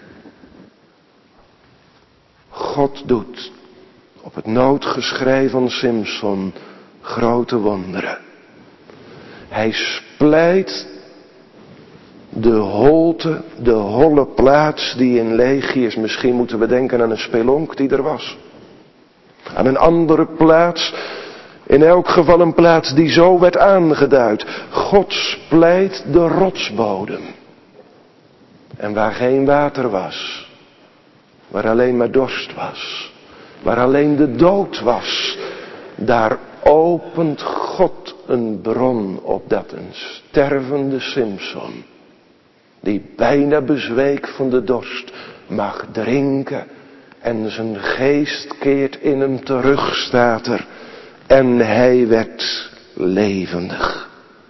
God doet op het noodgeschrei van Simson grote wonderen. Hij splijt de holte, de holle plaats die in Legie is. Misschien moeten we denken aan een spelonk die er was. Aan een andere plaats, in elk geval een plaats die zo werd aangeduid. God splijt de rotsbodem. En waar geen water was, waar alleen maar dorst was, waar alleen de dood was, daar opent God een bron opdat een stervende Simson, die bijna bezweek van de dorst, mag drinken en zijn geest keert in hem terug, staat er. En hij werd levendig.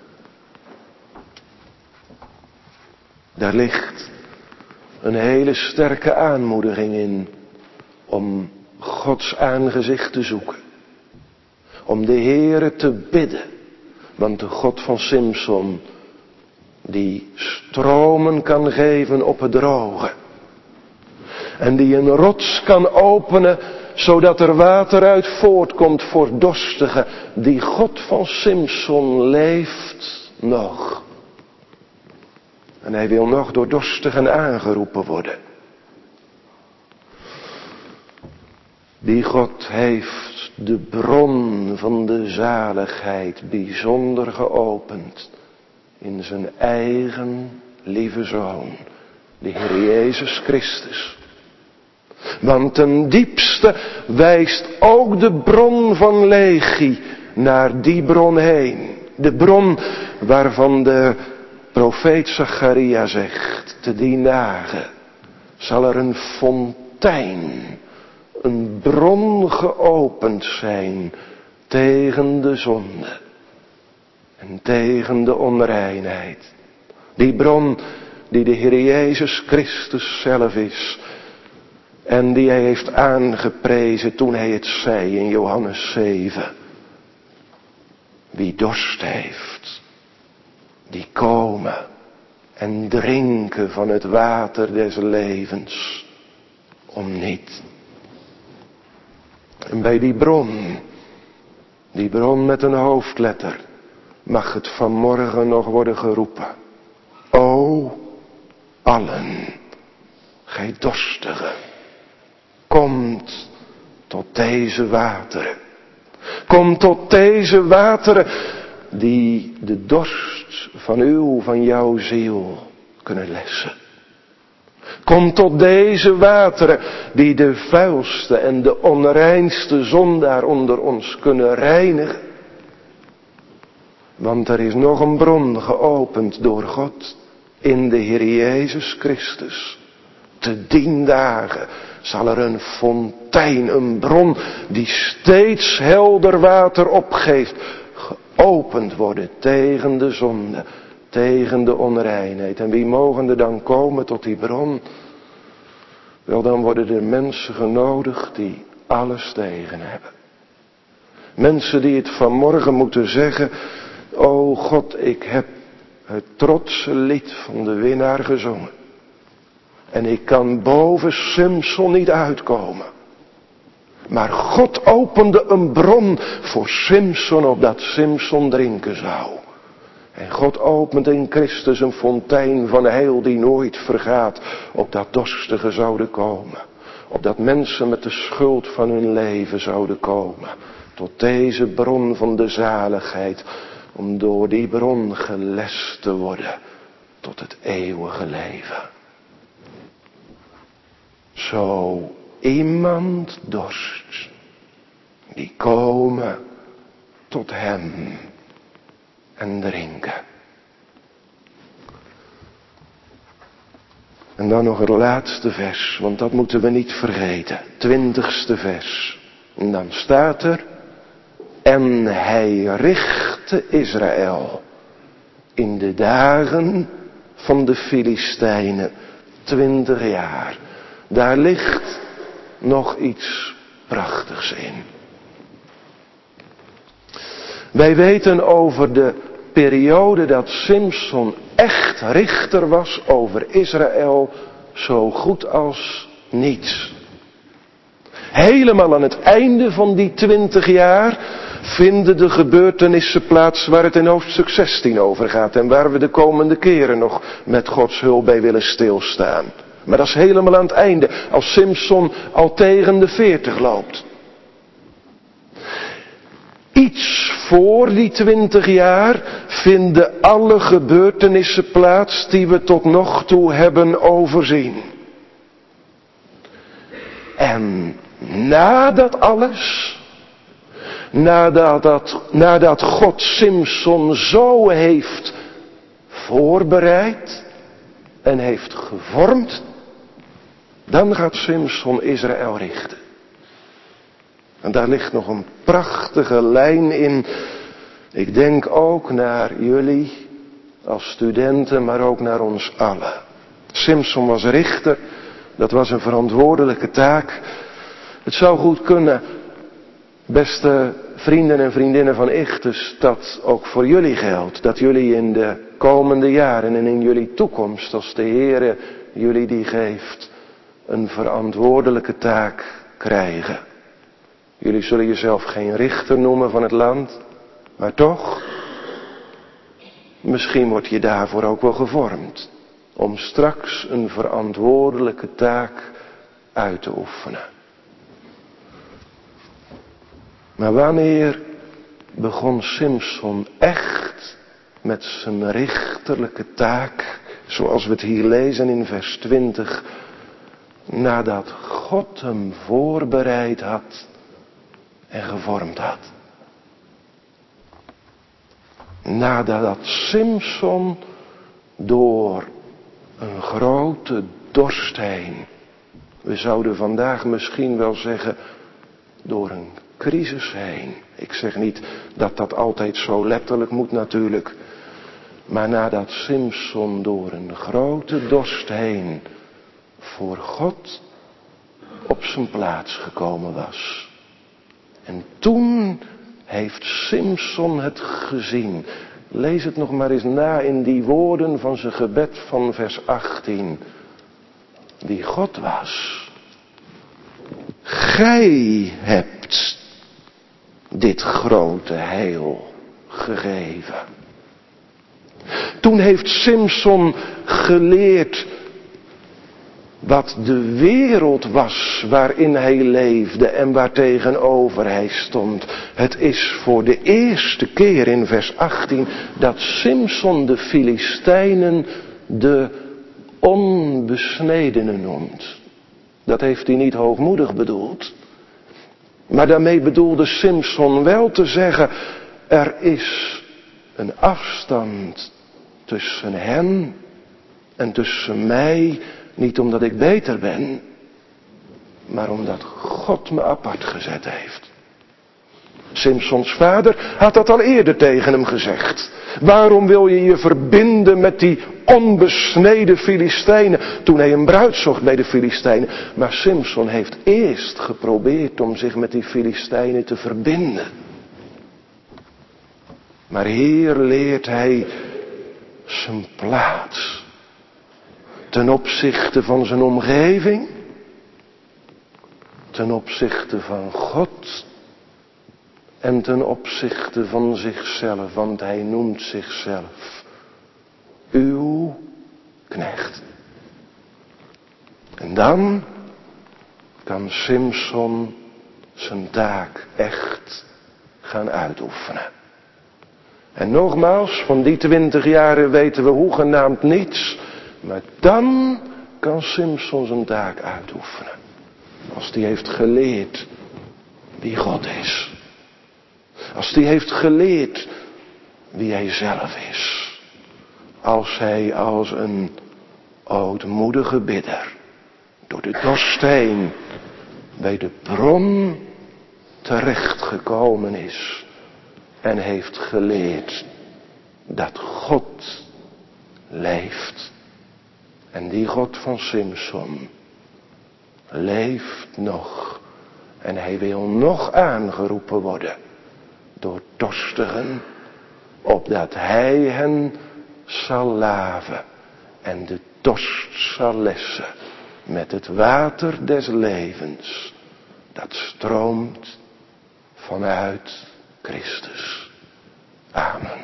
Daar ligt een hele sterke aanmoediging in om Gods aangezicht te zoeken. Om de Heere te bidden. Want de God van Simson, die stromen kan geven op het droge. En die een rots kan openen, zodat er water uit voortkomt voor dorstigen. Die God van Simson leeft nog. En hij wil nog door dorstigen aangeroepen worden. Die God heeft de bron van de zaligheid bijzonder geopend in zijn eigen lieve Zoon, de Heer Jezus Christus. Want ten diepste wijst ook de bron van Legie naar die bron heen. De bron waarvan de profeet Zacharia zegt, te dien dagen zal er een fontein, een bron geopend zijn tegen de zonde en tegen de onreinheid. Die bron die de Heer Jezus Christus zelf is en die hij heeft aangeprezen toen hij het zei in Johannes 7. Wie dorst heeft, die komen en drinken van het water des levens om niet. En bij die bron met een hoofdletter, mag het vanmorgen nog worden geroepen. O, allen, gij dorstigen, komt tot deze wateren. Kom tot deze wateren die de dorst van jouw ziel kunnen lessen. Kom tot deze wateren die de vuilste en de onreinste zondaar onder ons kunnen reinigen. Want er is nog een bron geopend door God in de Heer Jezus Christus. Te dien dagen zal er een fontein, een bron die steeds helder water opgeeft, geopend worden tegen de zonde, tegen de onreinheid. En wie mogen er dan komen tot die bron? Wel, dan worden er mensen genodigd die alles tegen hebben. Mensen die het vanmorgen moeten zeggen, o God, ik heb het trotse lied van de winnaar gezongen. En ik kan boven Simson niet uitkomen. Maar God opende een bron voor Simson, opdat Simson drinken zou. En God opent in Christus een fontein van heil die nooit vergaat, opdat dorstigen zouden komen. Opdat mensen met de schuld van hun leven zouden komen. Tot deze bron van de zaligheid, om door die bron gelest te worden tot het eeuwige leven. Zo iemand dorst, die komen tot hem en drinken. En dan nog het laatste vers, want dat moeten we niet vergeten. 20ste vers. En dan staat er, en hij richtte Israël in de dagen van de Filistijnen 20 jaar. Daar ligt nog iets prachtigs in. Wij weten over de periode dat Simson echt richter was over Israël zo goed als niets. Helemaal aan het einde van die 20 jaar vinden de gebeurtenissen plaats waar het in hoofdstuk 16 over gaat en waar we de komende keren nog met Gods hulp bij willen stilstaan. Maar dat is helemaal aan het einde, als Simson al tegen de 40 loopt. iets voor die 20 jaar vinden alle gebeurtenissen plaats die we tot nog toe hebben overzien. En na dat alles, nadat God Simson zo heeft voorbereid en heeft gevormd, dan gaat Simson Israël richten. En daar ligt nog een prachtige lijn in. Ik denk ook naar jullie als studenten, maar ook naar ons allen. Simson was richter, dat was een verantwoordelijke taak. Het zou goed kunnen, beste vrienden en vriendinnen van Ichthus, dat ook voor jullie geldt. Dat jullie in de komende jaren en in jullie toekomst, als de Heere jullie die geeft, een verantwoordelijke taak krijgen. Jullie zullen jezelf geen richter noemen van het land, maar toch, misschien word je daarvoor ook wel gevormd. Om straks een verantwoordelijke taak uit te oefenen. Maar wanneer begon Simson echt met zijn richterlijke taak, zoals we het hier lezen in vers 20, nadat God hem voorbereid had en gevormd had. Nadat Simson door een grote dorst heen, we zouden vandaag misschien wel zeggen, door een crisis heen. Ik zeg niet dat dat altijd zo letterlijk moet natuurlijk. Maar nadat Simson door een grote dorst heen voor God op zijn plaats gekomen was. En toen heeft Simson het gezien. Lees het nog maar eens na in die woorden van zijn gebed van vers 18. Die God was. Gij hebt dit grote heil gegeven. Toen heeft Simson geleerd wat de wereld was waarin hij leefde en waartegenover hij stond. Het is voor de eerste keer in vers 18 dat Simson de Filistijnen de onbesnedenen noemt. Dat heeft hij niet hoogmoedig bedoeld. Maar daarmee bedoelde Simson wel te zeggen, er is een afstand tussen hen en tussen mij, niet omdat ik beter ben, maar omdat God me apart gezet heeft. Simsons vader had dat al eerder tegen hem gezegd. Waarom wil je je verbinden met die onbesneden Filistijnen? Toen hij een bruid zocht bij de Filistijnen. Maar Simson heeft eerst geprobeerd om zich met die Filistijnen te verbinden. Maar hier leert hij zijn plaats. Ten opzichte van zijn omgeving. Ten opzichte van God. En ten opzichte van zichzelf, want hij noemt zichzelf uw knecht. En dan kan Simson zijn taak echt gaan uitoefenen. En nogmaals, van die 20 jaren weten we hoegenaamd niets. Maar dan kan Simson zijn taak uitoefenen. Als hij heeft geleerd wie God is. Als hij heeft geleerd wie hij zelf is. Als hij als een ootmoedige bidder door de dorst heen bij de bron terechtgekomen is. En heeft geleerd dat God leeft. En die God van Simson leeft nog. En hij wil nog aangeroepen worden door dorstigen, opdat hij hen zal laven en de dorst zal lessen met het water des levens dat stroomt vanuit Christus. Amen.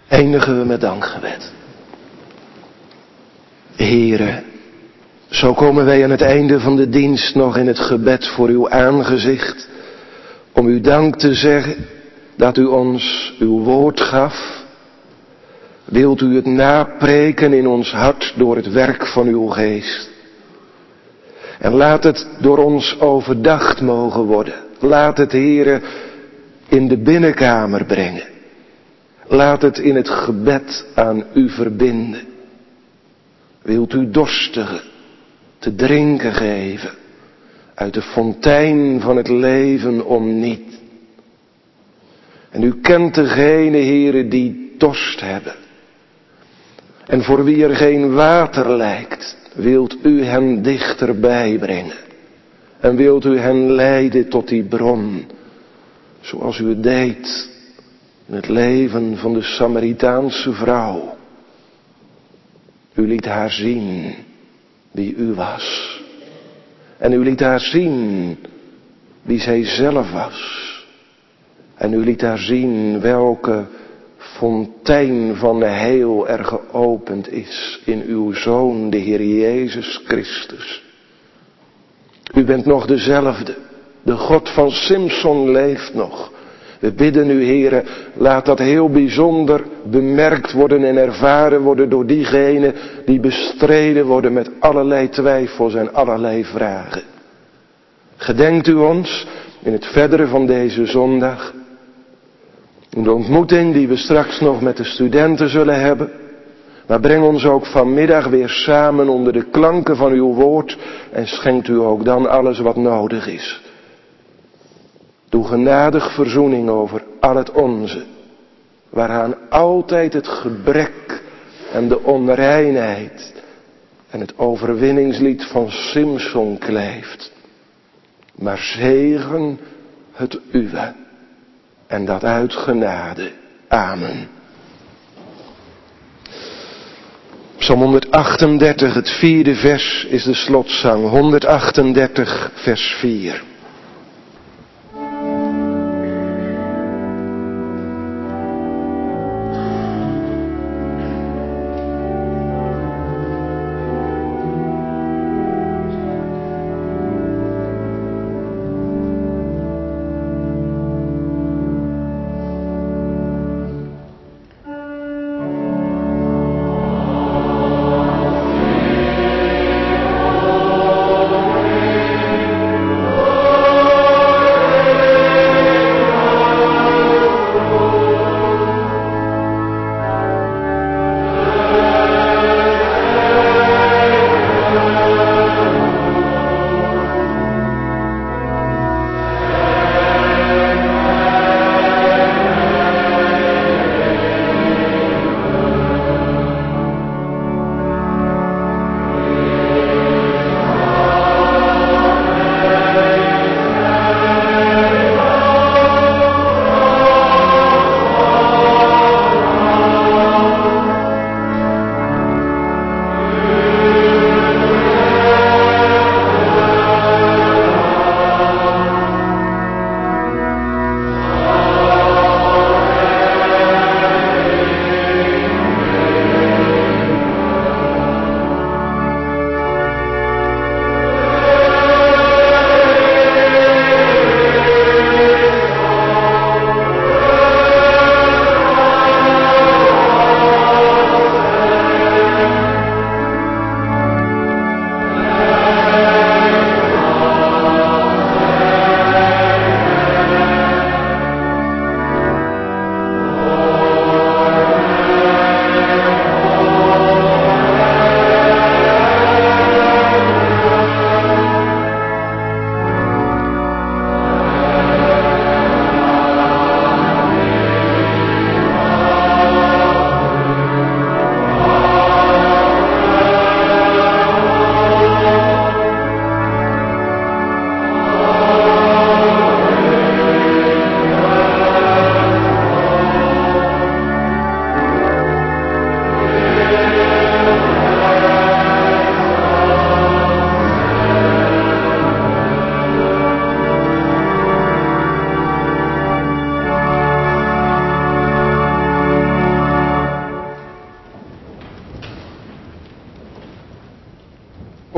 Eindigen we met dankgebed. Heere, zo komen wij aan het einde van de dienst nog in het gebed voor uw aangezicht, om u dank te zeggen dat u ons uw woord gaf. Wilt u het napreken in ons hart door het werk van uw geest. En laat het door ons overdacht mogen worden. Laat het, Heere, in de binnenkamer brengen. Laat het in het gebed aan u verbinden. Wilt u dorstigen te drinken geven uit de fontein van het leven om niet. En u kent degene, Heere, die dorst hebben. En voor wie er geen water lijkt, wilt u hen dichterbij brengen. En wilt u hen leiden tot die bron, zoals u het deed in het leven van de Samaritaanse vrouw. U liet haar zien wie u was. En u liet haar zien wie zij zelf was. En u liet haar zien welke fontein van heil er geopend is in uw Zoon, de Heer Jezus Christus. U bent nog dezelfde. De God van Simson leeft nog. We bidden u, Heere, laat dat heel bijzonder bemerkt worden en ervaren worden door diegenen die bestreden worden met allerlei twijfels en allerlei vragen. Gedenkt u ons in het verdere van deze zondag, in de ontmoeting die we straks nog met de studenten zullen hebben, maar breng ons ook vanmiddag weer samen onder de klanken van uw woord en schenkt u ook dan alles wat nodig is. Doe genadig verzoening over al het onze, waaraan altijd het gebrek en de onreinheid en het overwinningslied van Simson kleeft. Maar zegen het uwe en dat uit genade. Amen. Psalm 138, het 4e vers is de slotzang. 138, vers 4.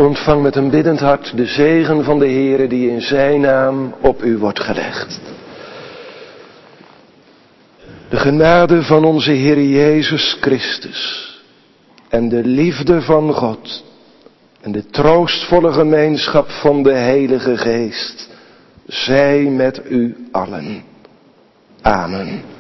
ontvang met een biddend hart de zegen van de Heere die in zijn naam op u wordt gelegd. De genade van onze Heer Jezus Christus en de liefde van God en de troostvolle gemeenschap van de Heilige Geest zij met u allen. Amen.